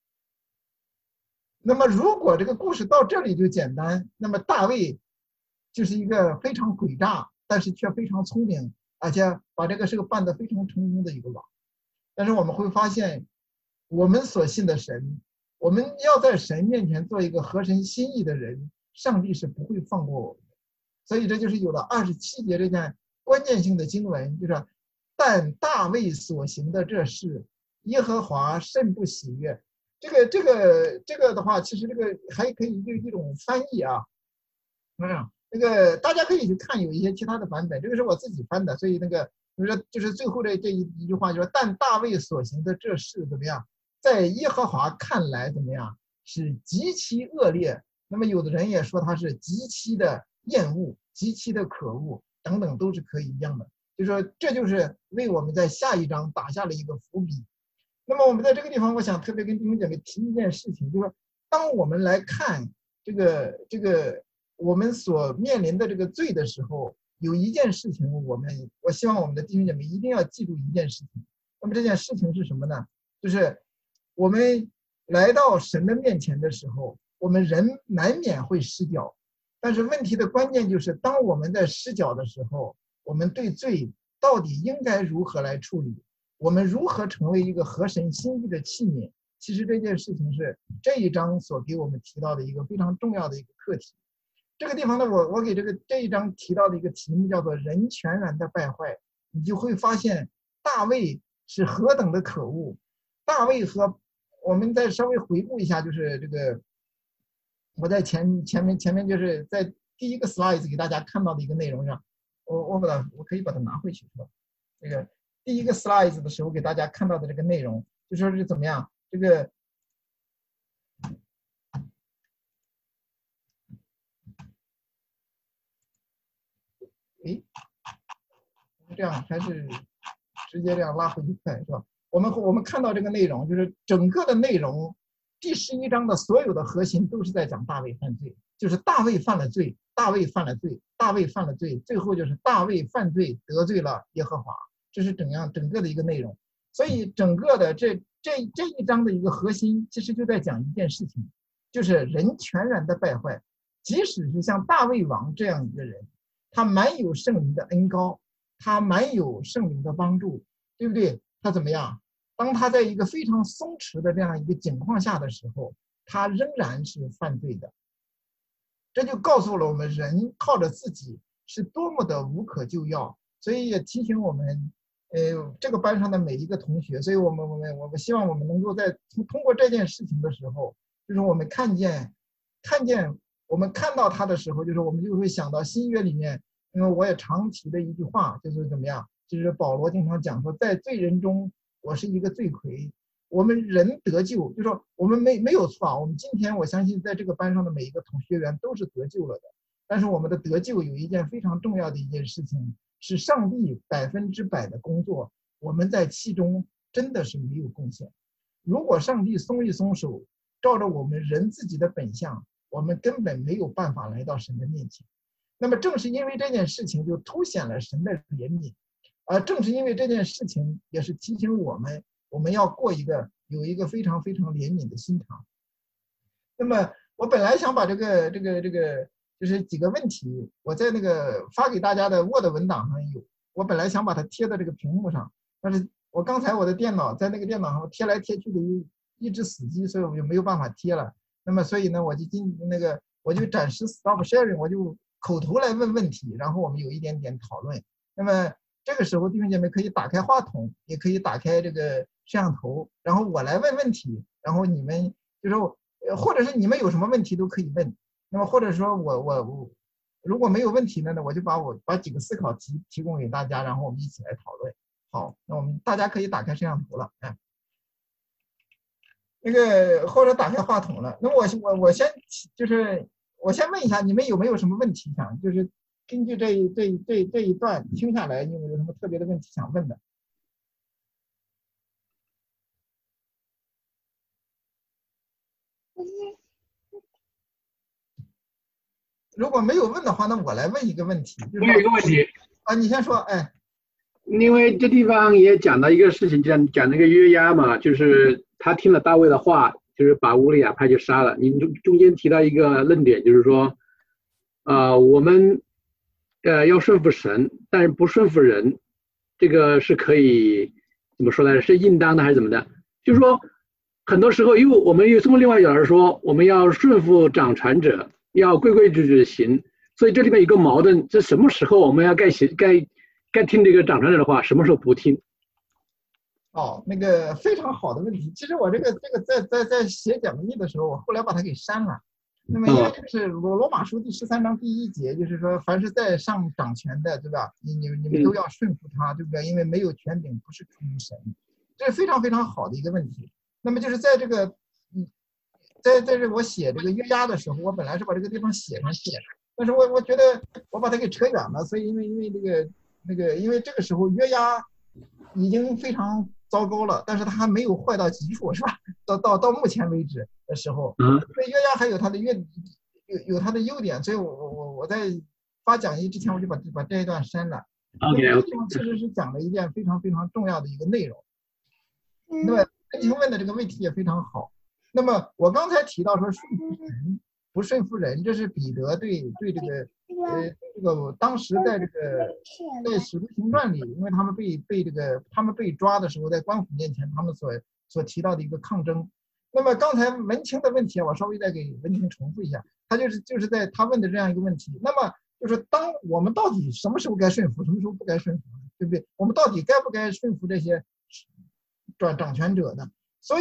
那么如果这个故事到这里就简单，那么大卫就是一个非常诡诈，但是却非常聪明，而且把这个事办得非常成功的一个王。但是我们会发现，我们所信的神，我们要在神面前做一个合神心意的人，上帝是不会放过我们的。所以这就是有了27节这件关键性的经文，就是但大卫所行的这事，耶和华甚不喜悦。这个的话，其实这个还可以一种翻译啊，这个大家可以去看，有一些其他的版本，这个是我自己翻的，所以那个就是最后的这一句话，就是但大卫所行的这事怎么样，在耶和华看来怎么样，是极其恶劣。那么有的人也说他是极其的厌恶，极其的可恶等等，都是可以一样的。就说这就是为我们在下一章打下了一个伏笔。那么我们在这个地方，我想特别跟弟兄姐妹提一件事情，就是当我们来看这个我们所面临的这个罪的时候，有一件事情我希望我们的弟兄姐妹一定要记住一件事情。那么这件事情是什么呢？就是我们来到神的面前的时候，我们人难免会失脚，但是问题的关键就是当我们在失脚的时候，我们对罪到底应该如何来处理，我们如何成为一个合神心意的器皿。其实这件事情是这一章所给我们提到的一个非常重要的一个课题。这个地方呢，我给这一章提到的一个题目叫做人全然的败坏，你就会发现大卫是何等的可恶。大卫和我们再稍微回顾一下，就是这个我在前面就是在第一个 slide 给大家看到的一个内容上，我可以把它拿回去是吧？这个第一个 slide 的时候给大家看到的这个内容，就说是怎么样这个。这样还是直接这样拉回去快是吧？我们看到这个内容，就是整个的内容，第11章的所有的核心都是在讲大卫犯罪，就是大卫犯了罪，大卫犯了罪，大卫犯了罪，最后就是大卫犯罪得罪了耶和华，这是整个的一个内容。所以整个的这一章的一个核心，其实就在讲一件事情，就是人全然的败坏，即使是像大卫王这样一个人，他满有圣灵的恩膏，他满有圣灵的帮助，对不对？他怎么样？当他在一个非常松弛的这样一个境况下的时候，他仍然是犯罪的。这就告诉了我们，人靠着自己是多么的无可救药。所以也提醒我们，这个班上的每一个同学。所以我们希望我们能够在通过这件事情的时候，就是我们看见我们看到他的时候，就是我们就会想到新约里面。因为我也常提的一句话就是怎么样，就是保罗经常讲说，在罪人中我是一个罪魁。我们人得救，就是说我们没有错啊。我们今天我相信在这个班上的每一个同学员都是得救了的，但是我们的得救有一件非常重要的一件事情，是上帝100%的工作，我们在其中真的是没有贡献。如果上帝松一松手，照着我们人自己的本相，我们根本没有办法来到神的面前。那么正是因为这件事情，就凸显了神的怜悯，正是因为这件事情，也是提醒我们要有一个非常非常怜悯的心肠。那么我本来想把这个就是几个问题，我在那个发给大家的 Word 文档上有，我本来想把它贴在这个屏幕上，但是我刚才我的电脑在那个电脑上贴来贴去的一直死机，所以我就没有办法贴了。那么所以呢，我就暂时 stop sharing， 我就口头来问问题，然后我们有一点点讨论。那么这个时候弟兄姐妹可以打开话筒，也可以打开这个摄像头，然后我来问问题，然后你们就是或者是你们有什么问题都可以问。那么或者说我如果没有问题呢，我就把几个思考题提供给大家，然后我们一起来讨论。好，那我们大家可以打开摄像头了，那个或者打开话筒了。那么我先问一下，你们有没有什么问题想，就是根据这一段听下来，你们有什么特别的问题想问的？如果没有问的话，那我来问一个问题。 我有一个问题啊，你先说。 因为这地方也讲到一个事情，讲那个约押嘛，就是他听了大卫的话，就是把乌利亚派去杀了。你中间提到一个论点，就是说，我们要顺服神，但是不顺服人，这个是可以怎么说来着？是应当的还是怎么的？就是说，很多时候，因为我们又从另外一角度说，我们要顺服掌权者，要规规矩矩的行，所以这里面有个矛盾，这什么时候我们要该听这个掌权者的话，什么时候不听？ 那个非常好的问题。其实我这个在写讲义的时候，我后来把它给删了。那么因为这个是罗马书第13章第1节，就是说凡是在上掌权的，对吧？你们都要顺服他，对不对？因为没有权柄不是出于神，这是非常非常好的一个问题。那么就是在这个在这我写这个约押的时候，我本来是把这个地方写上去的，但是我觉得我把它给扯远了，所以因为这个时候约押已经非常糟糕了，但是他还没有坏到极处，是吧？到目前为止的时候，所以约押还有他的有他的优点，所以我在发讲义之前我就把这一段删了。这地方确实是讲了一件非常非常重要的一个内容。那么您问的这个问题也非常好。那么我刚才提到说顺服神不顺服人，这是彼得对这个当时在使徒行传里，因为他们被抓的时候，在官府面前他们所提到的一个抗争。那么刚才文清的问题我稍微再给文清重复一下，他就是在他问的这样一个问题。那么就是当我们到底什么时候该顺服，什么时候不该顺服，对不对？我们到底该不该顺服这些掌权者呢？所以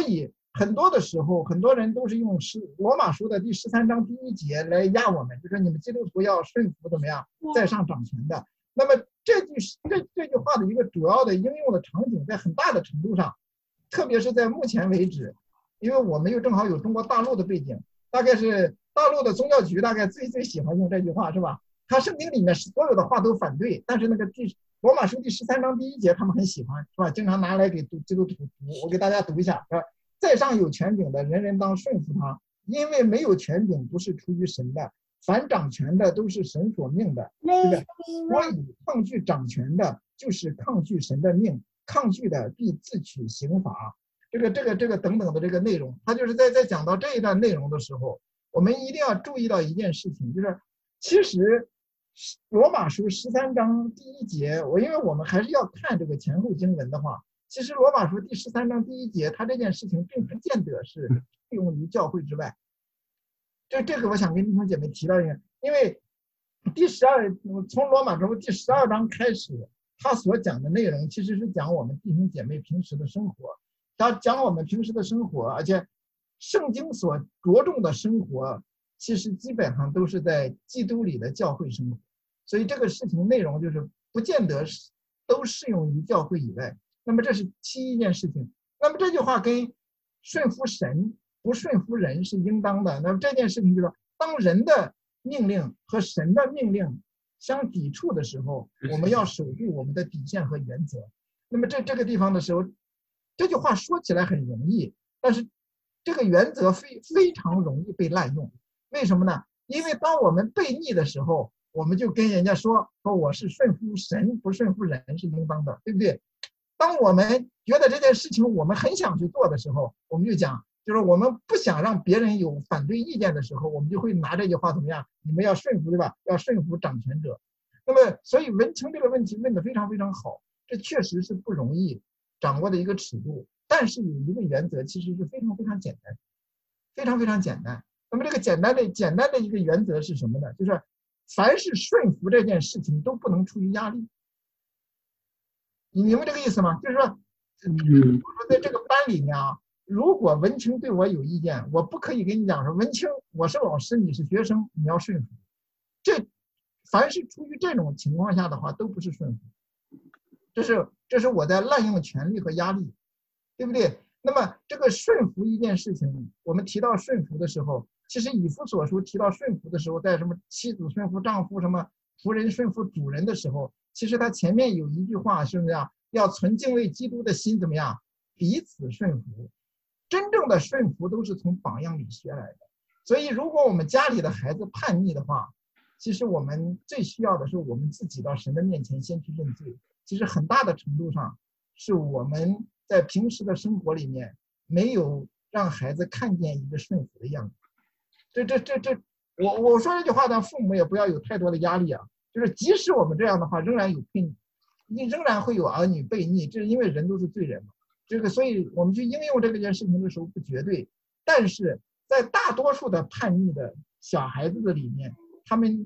很多的时候，很多人都是用罗马书的第13章第1节来压我们，就说你们基督徒要顺服怎么样，在上掌权的。那么这句话的一个主要的应用的场景，在很大的程度上，特别是在目前为止，因为我们又正好有中国大陆的背景，大概是大陆的宗教局大概最喜欢用这句话，是吧？他圣经里面所有的话都反对，但是那个罗马书第13章第1节他们很喜欢，是吧？经常拿来给基督徒读。我给大家读一下，是吧？在上有权柄的，人人当顺服他，因为没有权柄不是出于神的，凡掌权的都是神所命的，对不对？所以抗拒掌权的，就是抗拒神的命，抗拒的必自取刑罚。这个等等的这个内容，他就是在讲到这一段内容的时候，我们一定要注意到一件事情，就是其实罗马书13章第1节，因为我们还是要看这个前后经文的话，其实罗马书第13章第1节，它这件事情并不见得是适用于教会之外。这个我想跟弟兄姐妹提到一下，因为从罗马书第12章开始，他所讲的内容其实是讲我们弟兄姐妹平时的生活，他讲我们平时的生活，而且圣经所着重的生活，其实基本上都是在基督里的教会生活，所以这个事情内容就是不见得都适用于教会以外。那么这是第一件事情。那么这句话跟顺服神不顺服人是应当的。那么这件事情就是说，当人的命令和神的命令相抵触的时候，我们要守住我们的底线和原则。那么这个地方的时候，这句话说起来很容易，但是这个原则非常容易被滥用。为什么呢？因为当我们悖逆的时候，我们就跟人家说我是顺服神不顺服人是应当的，对不对？当我们觉得这件事情我们很想去做的时候，我们就讲，就是我们不想让别人有反对意见的时候，我们就会拿这句话怎么样？你们要顺服，对吧？要顺服掌权者。那么，所以文清这个问题问得非常非常好，这确实是不容易掌握的一个尺度。但是有一个原则，其实是非常非常简单，非常非常简单。那么这个简单的一个原则是什么呢？就是凡是顺服这件事情都不能出于压力。你明白这个意思吗？就是说，在这个班里面啊，如果文清对我有意见，我不可以跟你讲说，文清，我是老师，你是学生，你要顺服。凡是出于这种情况下的话，都不是顺服。这是我在滥用权力和压力，对不对？那么这个顺服一件事情，我们提到顺服的时候，其实以弗所书提到顺服的时候，在什么妻子顺服丈夫，什么仆人顺服主人的时候，其实他前面有一句话是不是啊？要存敬畏基督的心，怎么样？彼此顺服。真正的顺服都是从榜样里学来的。所以如果我们家里的孩子叛逆的话，其实我们最需要的是我们自己到神的面前先去认罪。其实很大的程度上是我们在平时的生活里面没有让孩子看见一个顺服的样子。我说这句话呢，父母也不要有太多的压力啊。就是即使我们这样的话，仍然会有儿女悖逆，这是因为人都是罪人嘛。所以我们去应用这件事情的时候不绝对，但是在大多数的叛逆的小孩子的里面，他们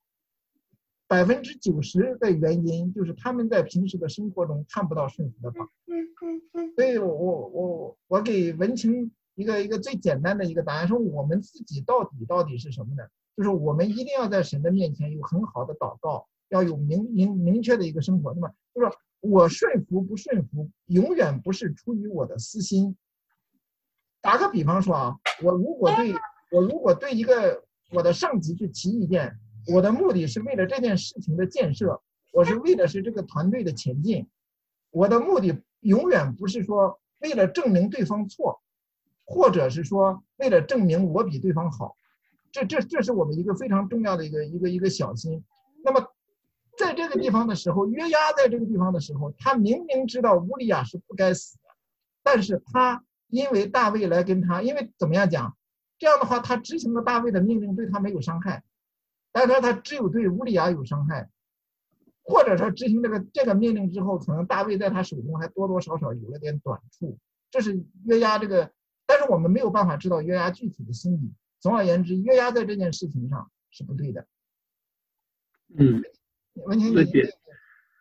90%的原因就是他们在平时的生活中看不到顺服的榜。所以我给文清一个最简单的一个答案，说我们自己到底是什么呢？就是我们一定要在神的面前有很好的祷告，要有明确的一个生活。那么就是我顺服不顺服，永远不是出于我的私心。打个比方说啊，我如果对一个我的上级去提意见，我的目的是为了这件事情的建设，我是为的是这个团队的前进。我的目的永远不是说为了证明对方错，或者是说为了证明我比对方好。这是我们一个非常重要的一个小心。那么在这个地方的时候，约押在这个地方的时候，他明明知道乌利亚是不该死的，但是他因为大卫来跟他，因为怎么样讲，这样的话他执行了大卫的命令，对他没有伤害，但是他只有对乌利亚有伤害，或者说执行这个命令之后，可能大卫在他手中还多多少少有了点短处。这是约押但是我们没有办法知道约押具体的心理。总而言之，约押在这件事情上是不对的。 文清，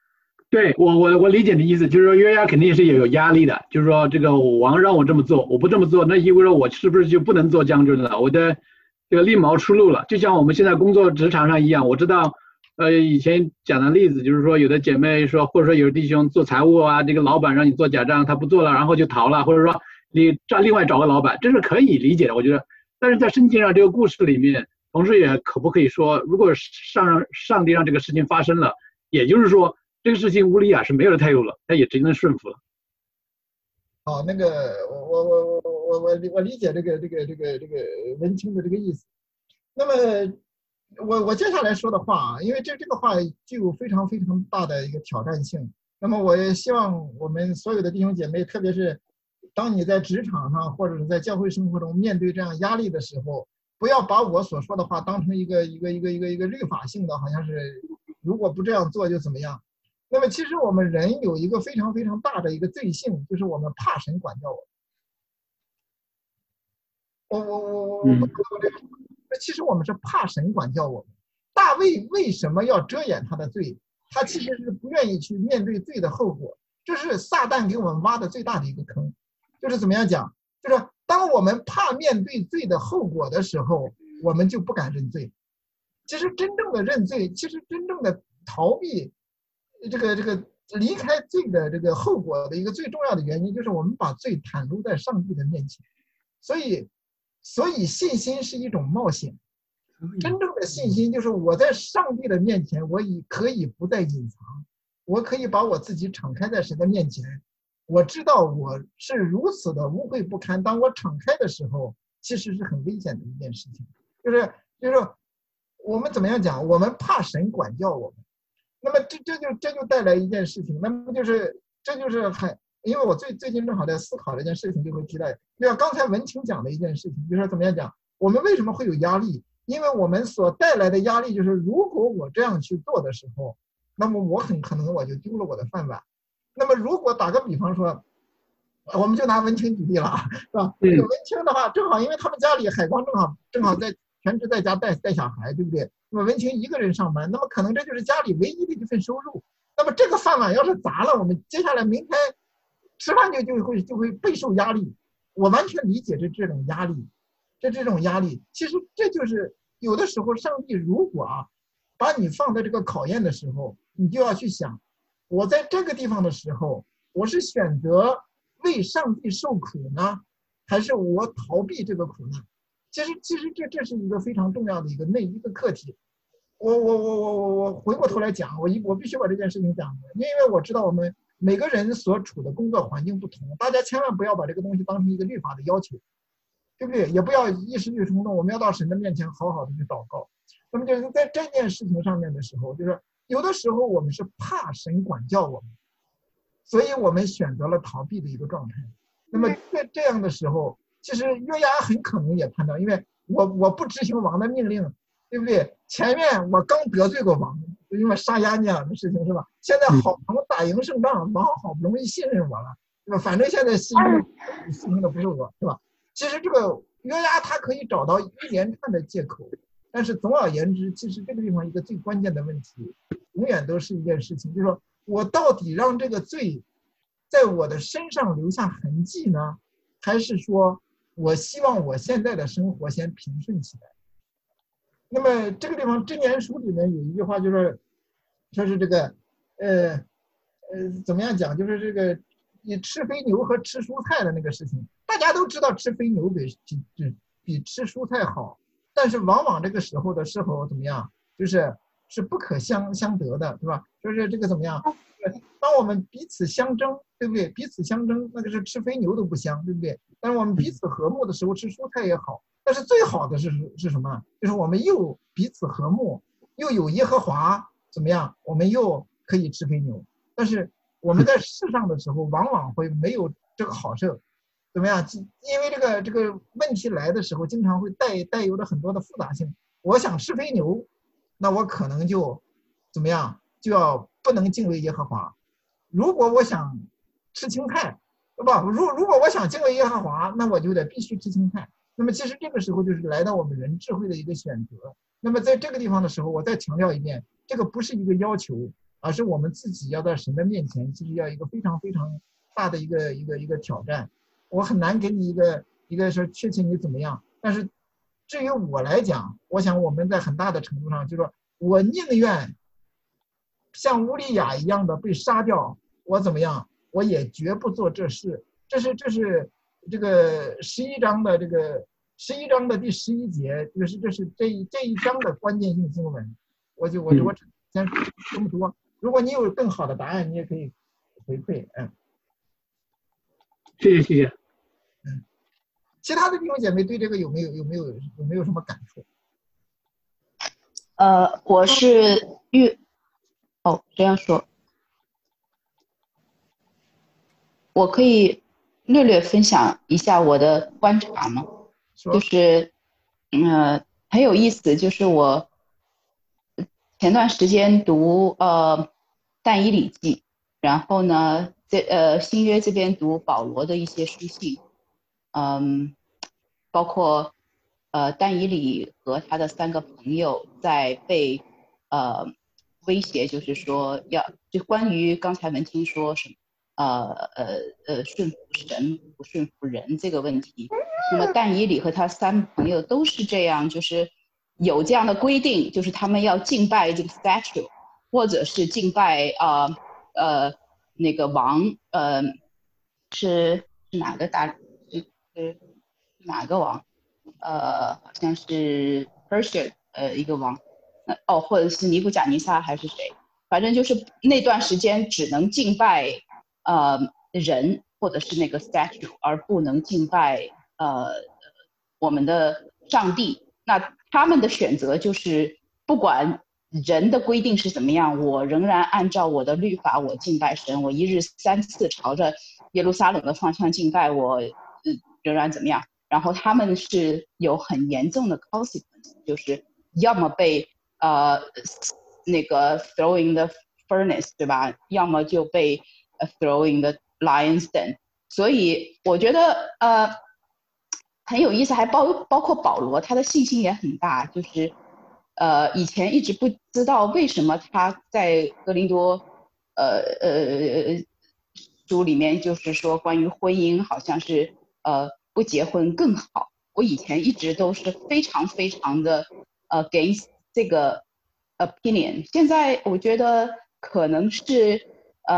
对，我理解你的意思，就是说约押肯定是有压力的，就是说这个王让我这么做，我不这么做，那意味着我是不是就不能做将军了？我的这个另谋出路了。就像我们现在工作职场上一样，我知道，以前讲的例子就是说，有的姐妹说，或者说有的弟兄做财务啊，这个老板让你做假账，他不做了，然后就逃了，或者说你另外找个老板，这是可以理解的，我觉得。但是在圣经上这个故事里面，同时也可不可以说，如果上帝让这个事情发生了，也就是说。这个事情乌利亚是没有了态度了，他也只能顺服了。 哦，那个我理解这个文清的这个意思。那么我接下来说的话，因为这个话具有非常非常大的一个挑战性。那么我也希望我们所有的弟兄姐妹，特别是当你在职场上或者是在教会生活中面对这样压力的时候，不要把我所说的话当成一个律法性的，好像是如果不这样做就怎么样。那么其实我们人有一个非常非常大的一个罪性，就是我们怕神管教我们。其实我们是怕神管教我们。大卫为什么要遮掩他的罪？他其实是不愿意去面对罪的后果。这是撒旦给我们挖的最大的一个坑。就是怎么样讲？就是当我们怕面对罪的后果的时候，我们就不敢认罪。其实真正的认罪，其实真正的逃避这个离开罪的这个后果的一个最重要的原因，就是我们把罪袒露在上帝的面前。所以信心是一种冒险。真正的信心就是我在上帝的面前，我可以不再隐藏，我可以把我自己敞开在神的面前。我知道我是如此的污秽不堪，当我敞开的时候，其实是很危险的一件事情。就是我们怎么样讲？我们怕神管教我们。那么这就带来一件事情，那么这就是因为我最近正好在思考这件事情，就会提到，就像刚才文清讲的一件事情，就是怎么样讲，我们为什么会有压力？因为我们所带来的压力就是，如果我这样去做的时候，那么我很可能我就丢了我的饭碗。那么如果打个比方说，我们就拿文清举例了，是吧？这个文清的话，正好因为他们家里海光正好在全职在家带小孩，对不对？那么文清一个人上班，那么可能这就是家里唯一的一份收入。那么这个饭碗要是砸了，我们接下来明天吃饭就会备受压力。我完全理解这种压力，这种压力。其实这就是有的时候上帝如果把你放在这个考验的时候，你就要去想，我在这个地方的时候，我是选择为上帝受苦呢，还是我逃避这个苦难？其实这是一个非常重要的一个课题。我回过头来讲，我必须把这件事情讲的，因为我知道我们每个人所处的工作环境不同，大家千万不要把这个东西当成一个律法的要求，对不对？也不要一时冲动，我们要到神的面前好好的去祷告。那么就是在这件事情上面的时候，就是有的时候我们是怕神管教我们，所以我们选择了逃避的一个状态。那么在这样的时候，其实约押很可能也判断，因为我不执行王的命令，对不对？前面我刚得罪过王，因为杀押那样的事情，是吧？现在好不容易打赢胜仗，王好不容易信任我了，对吧？反正现在信任的不是我，是吧？其实这个约押他可以找到一连串的借口，但是总而言之，其实这个地方一个最关键的问题，永远都是一件事情，就是说我到底让这个罪在我的身上留下痕迹呢，还是说我希望我现在的生活先平顺起来？那么这个地方箴言书里面有一句话，就是说是这个怎么样讲，就是这个你吃肥牛和吃蔬菜的那个事情，大家都知道吃肥牛比吃蔬菜好，但是往往这个时候怎么样，是不可相得的，对吧？就是这个怎么样？当我们彼此相争，对不对？彼此相争，那个是吃肥牛都不香，对不对？但是我们彼此和睦的时候，吃蔬菜也好。但是最好的是什么？就是我们又彼此和睦，又有耶和华，怎么样？我们又可以吃肥牛。但是我们在世上的时候，往往会没有这个好事，怎么样？因为这个问题来的时候，经常会带有着很多的复杂性。我想吃肥牛，那我可能就怎么样？就要不能敬畏耶和华。如果我想吃青菜，对吧？如果我想敬畏耶和华，那我就得必须吃青菜。那么其实这个时候就是来到我们人智慧的一个选择。那么在这个地方的时候，我再强调一遍，这个不是一个要求而是我们自己要在神的面前，其实要一个非常非常大的一个挑战。我很难给你一个说确切你怎么样，但是至于我来讲，我想我们在很大的程度上，就是说我宁愿像乌利亚一样的被杀掉，我怎么样，我也绝不做这事。这是这个11章的第11节，这是这一章的关键性经文。我只先说这么多。如果你有更好的答案，你也可以回馈。 谢谢。 其他的弟兄姐妹对这个有没有什么感触？ 我是这样说，我可以略略分享一下我的观察吗？就是很有意思，就是我前段时间读但以理记，然后呢新约这边读保罗的一些书信，包括但以理和他的3个朋友在被威胁，就是说就关于刚才文清说什么顺服神不顺服人这个问题。那么但以理和他3个朋友都是这样，就是有这样的规定，就是他们要敬拜这个 statue， 或者是敬拜那个王，是哪个是哪个王？好像是 Persia 一个王，或者是尼布甲尼撒还是谁？反正就是那段时间只能敬拜人或者是那个 statue， 而不能敬拜我们的上帝。那他们的选择就是不管人的规定是怎么样，我仍然按照我的律法，我敬拜神，我1日3次朝着耶路撒冷的方向敬拜，我仍然怎么样。然后他们是有很严重的 consequence， 就是要么被那个 throw in the furnace， 对吧？要么就被throw in the lion's den。所以我觉得很有意思，还包括保罗，他的信心也很大，就是以前一直不知道为什么他在哥林多书里面就是说关于婚姻好像是不结婚更好。我以前一直都是非常非常的against 这个 opinion， 现在我觉得可能是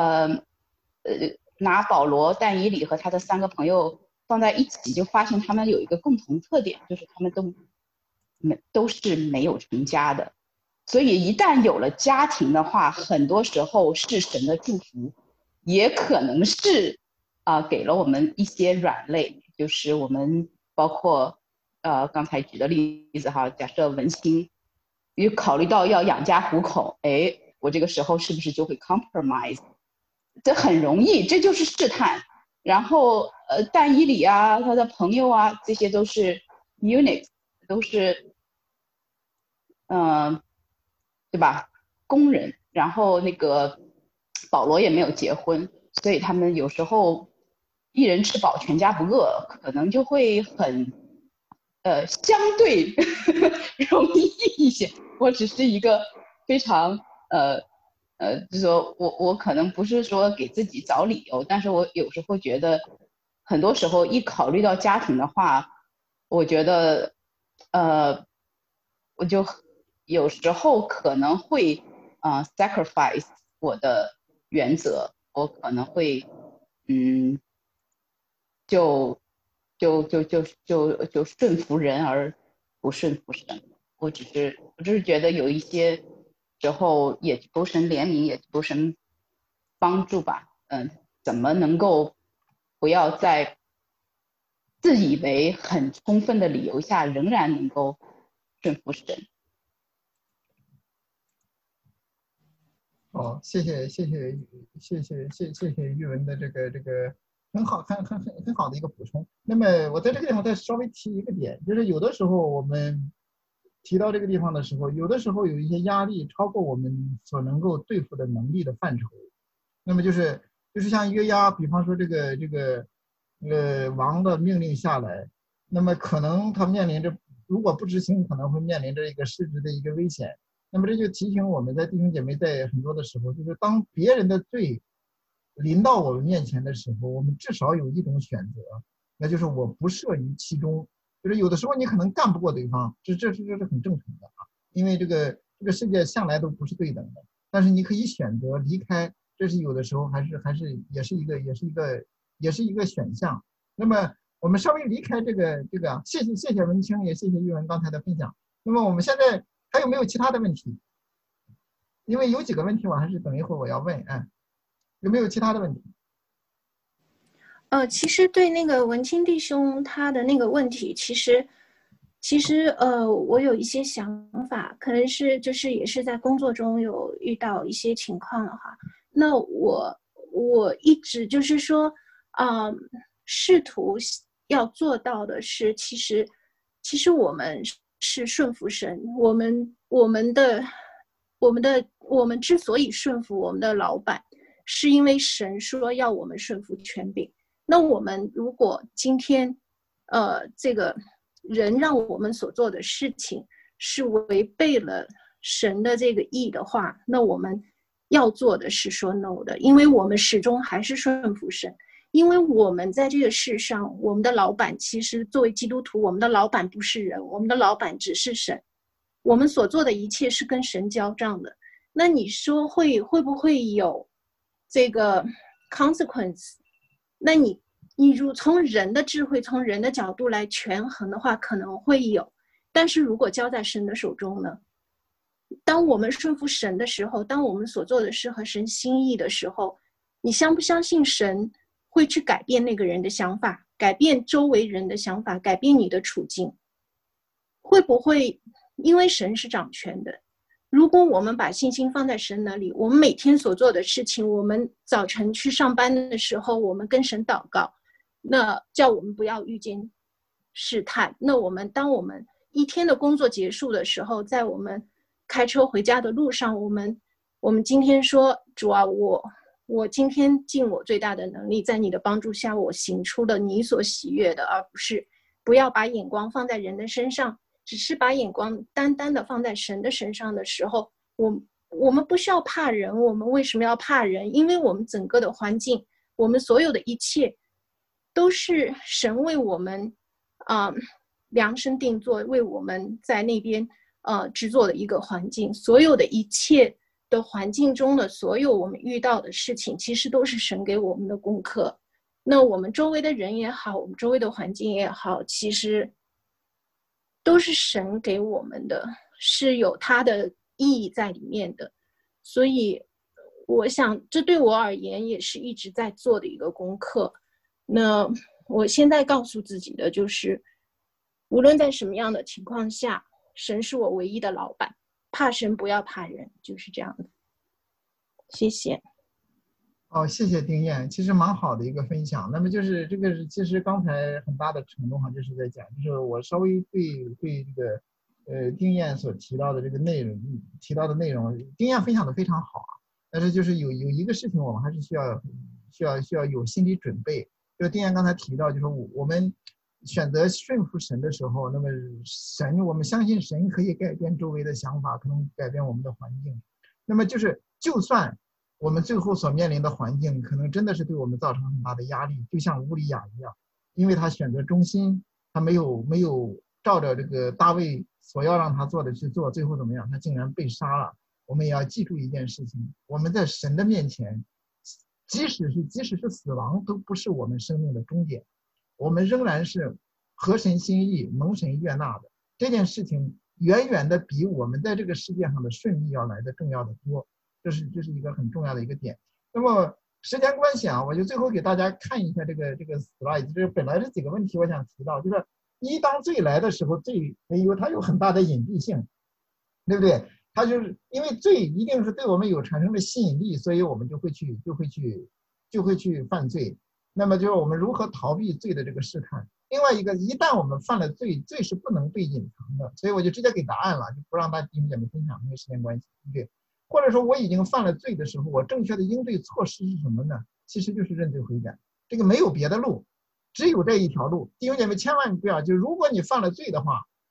拿保罗、但以理和他的3个朋友放在一起，就发现他们有一个共同特点，就是他们都是没有成家的。所以一旦有了家庭的话，很多时候是神的祝福，也可能是给了我们一些软肋，就是我们包括刚才举的例子哈，假设文清又考虑到要养家糊口，我这个时候是不是就会 compromise？ 这很容易，这就是试探。然后但以理啊，他的朋友啊，这些都是 eunuchs， 都是对吧？工人。然后那个保罗也没有结婚，所以他们有时候一人吃饱全家不饿，可能就会很相对容易一些。我只是一个非常就是说我可能不是说给自己找理由，但是我有时候觉得很多时候一考虑到家庭的话，我觉得我就有时候可能会sacrifice 我的原则，我可能会就顺服人而不顺服神。我只是觉得有一些时候也求神怜悯，也求神帮助吧。怎么能够不要在自以为很充分的理由下，仍然能够顺服神？ 好，谢谢玉文的这个很好的一个补充。那么我在这个地方再稍微提一个点，就是有的时候我们提到这个地方的时候，有的时候有一些压力超过我们所能够对付的能力的范畴。那么就是像约押，比方说这个王的命令下来，那么可能他面临着如果不执行，可能会面临着一个失职的一个危险。 那么这就提醒我们在弟兄姐妹在很多的时候，就是当别人的罪临到我们面前的时候，我们至少有一种选择，那就是我不涉于其中。就是有的时候你可能干不过对方，这是很正常的啊，因为这个世界向来都不是对等的。但是你可以选择离开，这是有的时候也是一个选项。那么我们稍微离开这个，谢谢文清，也谢谢玉文刚才的分享。那么我们现在还有没有其他的问题？因为有几个问题我还是等一会儿我要问，有没有其他的问题？ 其实对那个文清弟兄他的那个问题，其实我有一些想法，可能是就是也是在工作中有遇到一些情况了哈。那我一直就是说，试图要做到的是，其实我们是顺服神，我们之所以顺服我们的老板，是因为神说要我们顺服权柄。那我们如果今天这个人让我们所做的事情是违背了神的这个意的话，那我们要做的是说 no 的，因为我们始终还是顺服神。因为我们在这个世上，我们的老板其实作为基督徒，我们的老板不是人，我们的老板只是神，我们所做的一切是跟神交账的。那你说会不会有这个 consequence？ 那你如从人的智慧，从人的角度来权衡的话，可能会有。但是如果交在神的手中呢？当我们顺服神的时候，当我们所做的是合神心意的时候，你相不相信神会去改变那个人的想法，改变周围人的想法，改变你的处境？会不会因为神是掌权的？如果我们把信心放在神那里，我们每天所做的事情，我们早晨去上班的时候，我们跟神祷告，那叫我们不要遇见试探。那当我们一天的工作结束的时候，在我们开车回家的路上，我们今天说，主啊，我今天尽我最大的能力，在你的帮助下，我行出了你所喜悦的，而不要把眼光放在人的身上，只是把眼光单单的放在神的身上的时候，我们不需要怕人。我们为什么要怕人？因为我们整个的环境，我们所有的一切都是神为我们量身定做，为我们在那边制作的一个环境。所有的一切的环境中的所有我们遇到的事情，其实都是神给我们的功课。那我们周围的人也好，我们周围的环境也好，其实都是神给我们的，是有它的意义在里面的。所以我想这对我而言也是一直在做的一个功课。那我现在告诉自己的就是，无论在什么样的情况下，神是我唯一的老板，怕神不要怕人，就是这样的。谢谢。 谢谢丁燕，其实蛮好的一个分享。那么就是这个，其实刚才很大的程度上就是在讲，就是我稍微对这个丁燕所提到的这个内容，丁燕分享的非常好啊。但是就是有一个事情，我们还是需要有心理准备。就是丁燕刚才提到，就是我们选择顺服神的时候，那么我们相信神可以改变周围的想法，可能改变我们的环境。那么就算我们最后所面临的环境可能真的是对我们造成很大的压力，就像乌利亚一样，因为他选择忠心，他没有照着这个大卫所要让他做的去做，最后怎么样？他竟然被杀了。我们也要记住一件事情，我们在神的面前，即使是死亡，都不是我们生命的终点，我们仍然是合神心意、蒙神悦纳的。这件事情远远的比我们在这个世界上的顺利要来的重要的多。这是一个很重要的一个点。那么时间关系啊，我就最后给大家看一下这个 slide。这本来这几个问题我想提到，就是当罪来的时候，罪它有很大的隐蔽性，对不对？它就是因为罪一定是对我们有产生的吸引力，所以我们就会去犯罪。那么就是我们如何逃避罪的这个试探。另外一个，一旦我们犯了罪，罪是不能被隐藏的，所以我就直接给答案了，就不让大家弟兄姐妹分享，因为时间关系，对不对？或者说我已经犯了罪的时候，我正确的应对措施是什么呢？其实就是认罪悔改，这个没有别的路，只有这一条路。弟兄姐妹千万不要，就如果你犯了罪的话，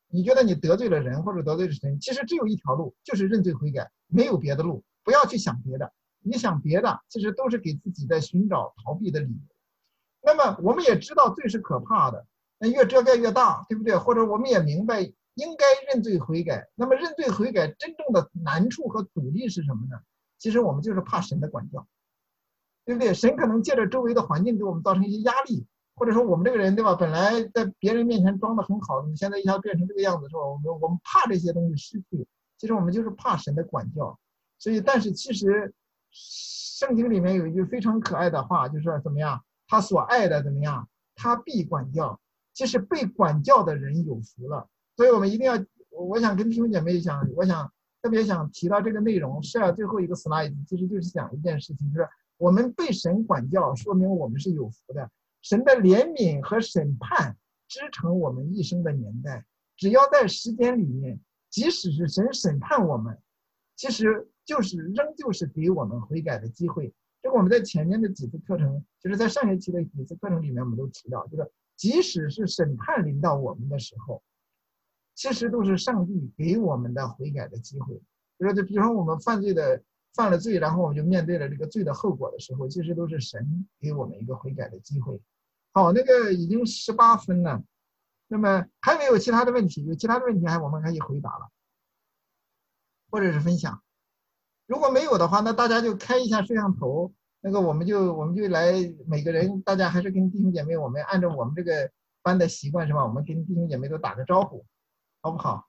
你觉得你得罪了人或者得罪了神，其实只有一条路，就是认罪悔改，没有别的路，不要去想别的。你想别的，其实都是给自己在寻找逃避的理由。那么我们也知道罪是可怕的，那越遮盖越大，对不对？或者我们也明白应该认罪悔改。那么认罪悔改真正的难处和阻力是什么呢？其实我们就是怕神的管教，对不对？神可能借着周围的环境给我们造成一些压力，或者说我们这个人，对吧？本来在别人面前装得很好的，现在一下变成这个样子的时候，我们怕这些东西失去。其实我们就是怕神的管教。所以，但是其实圣经里面有一句非常可爱的话，就是说怎么样？他所爱的怎么样？他必管教。其实被管教的人有福了。所以我们一定要，我想跟弟兄姐妹讲，我想特别想提到这个内容。是最后一个 slide 其实就是讲一件事情，就是我们被神管教，说明我们是有福的。神的怜悯和审判支撑我们一生的年代。只要在时间里面，即使是神审判我们，其实仍旧是给我们悔改的机会。这个我们在前面的几次课程，就是在上学期的几次课程里面，我们都提到，就是即使是审判临到我们的时候，其实都是上帝给我们的悔改的机会。比如说我们犯了罪，然后我们就面对了这个罪的后果的时候，其实都是神给我们一个悔改的机会。好，那个已经18分了，那么还有没有其他的问题？有其他的问题我们可以回答了，或者是分享。如果没有的话，那大家就开一下摄像头，那个我们就来，每个人大家还是跟弟兄姐妹，我们按照我们这个班的习惯是吧？我们跟弟兄姐妹都打个招呼，好不好？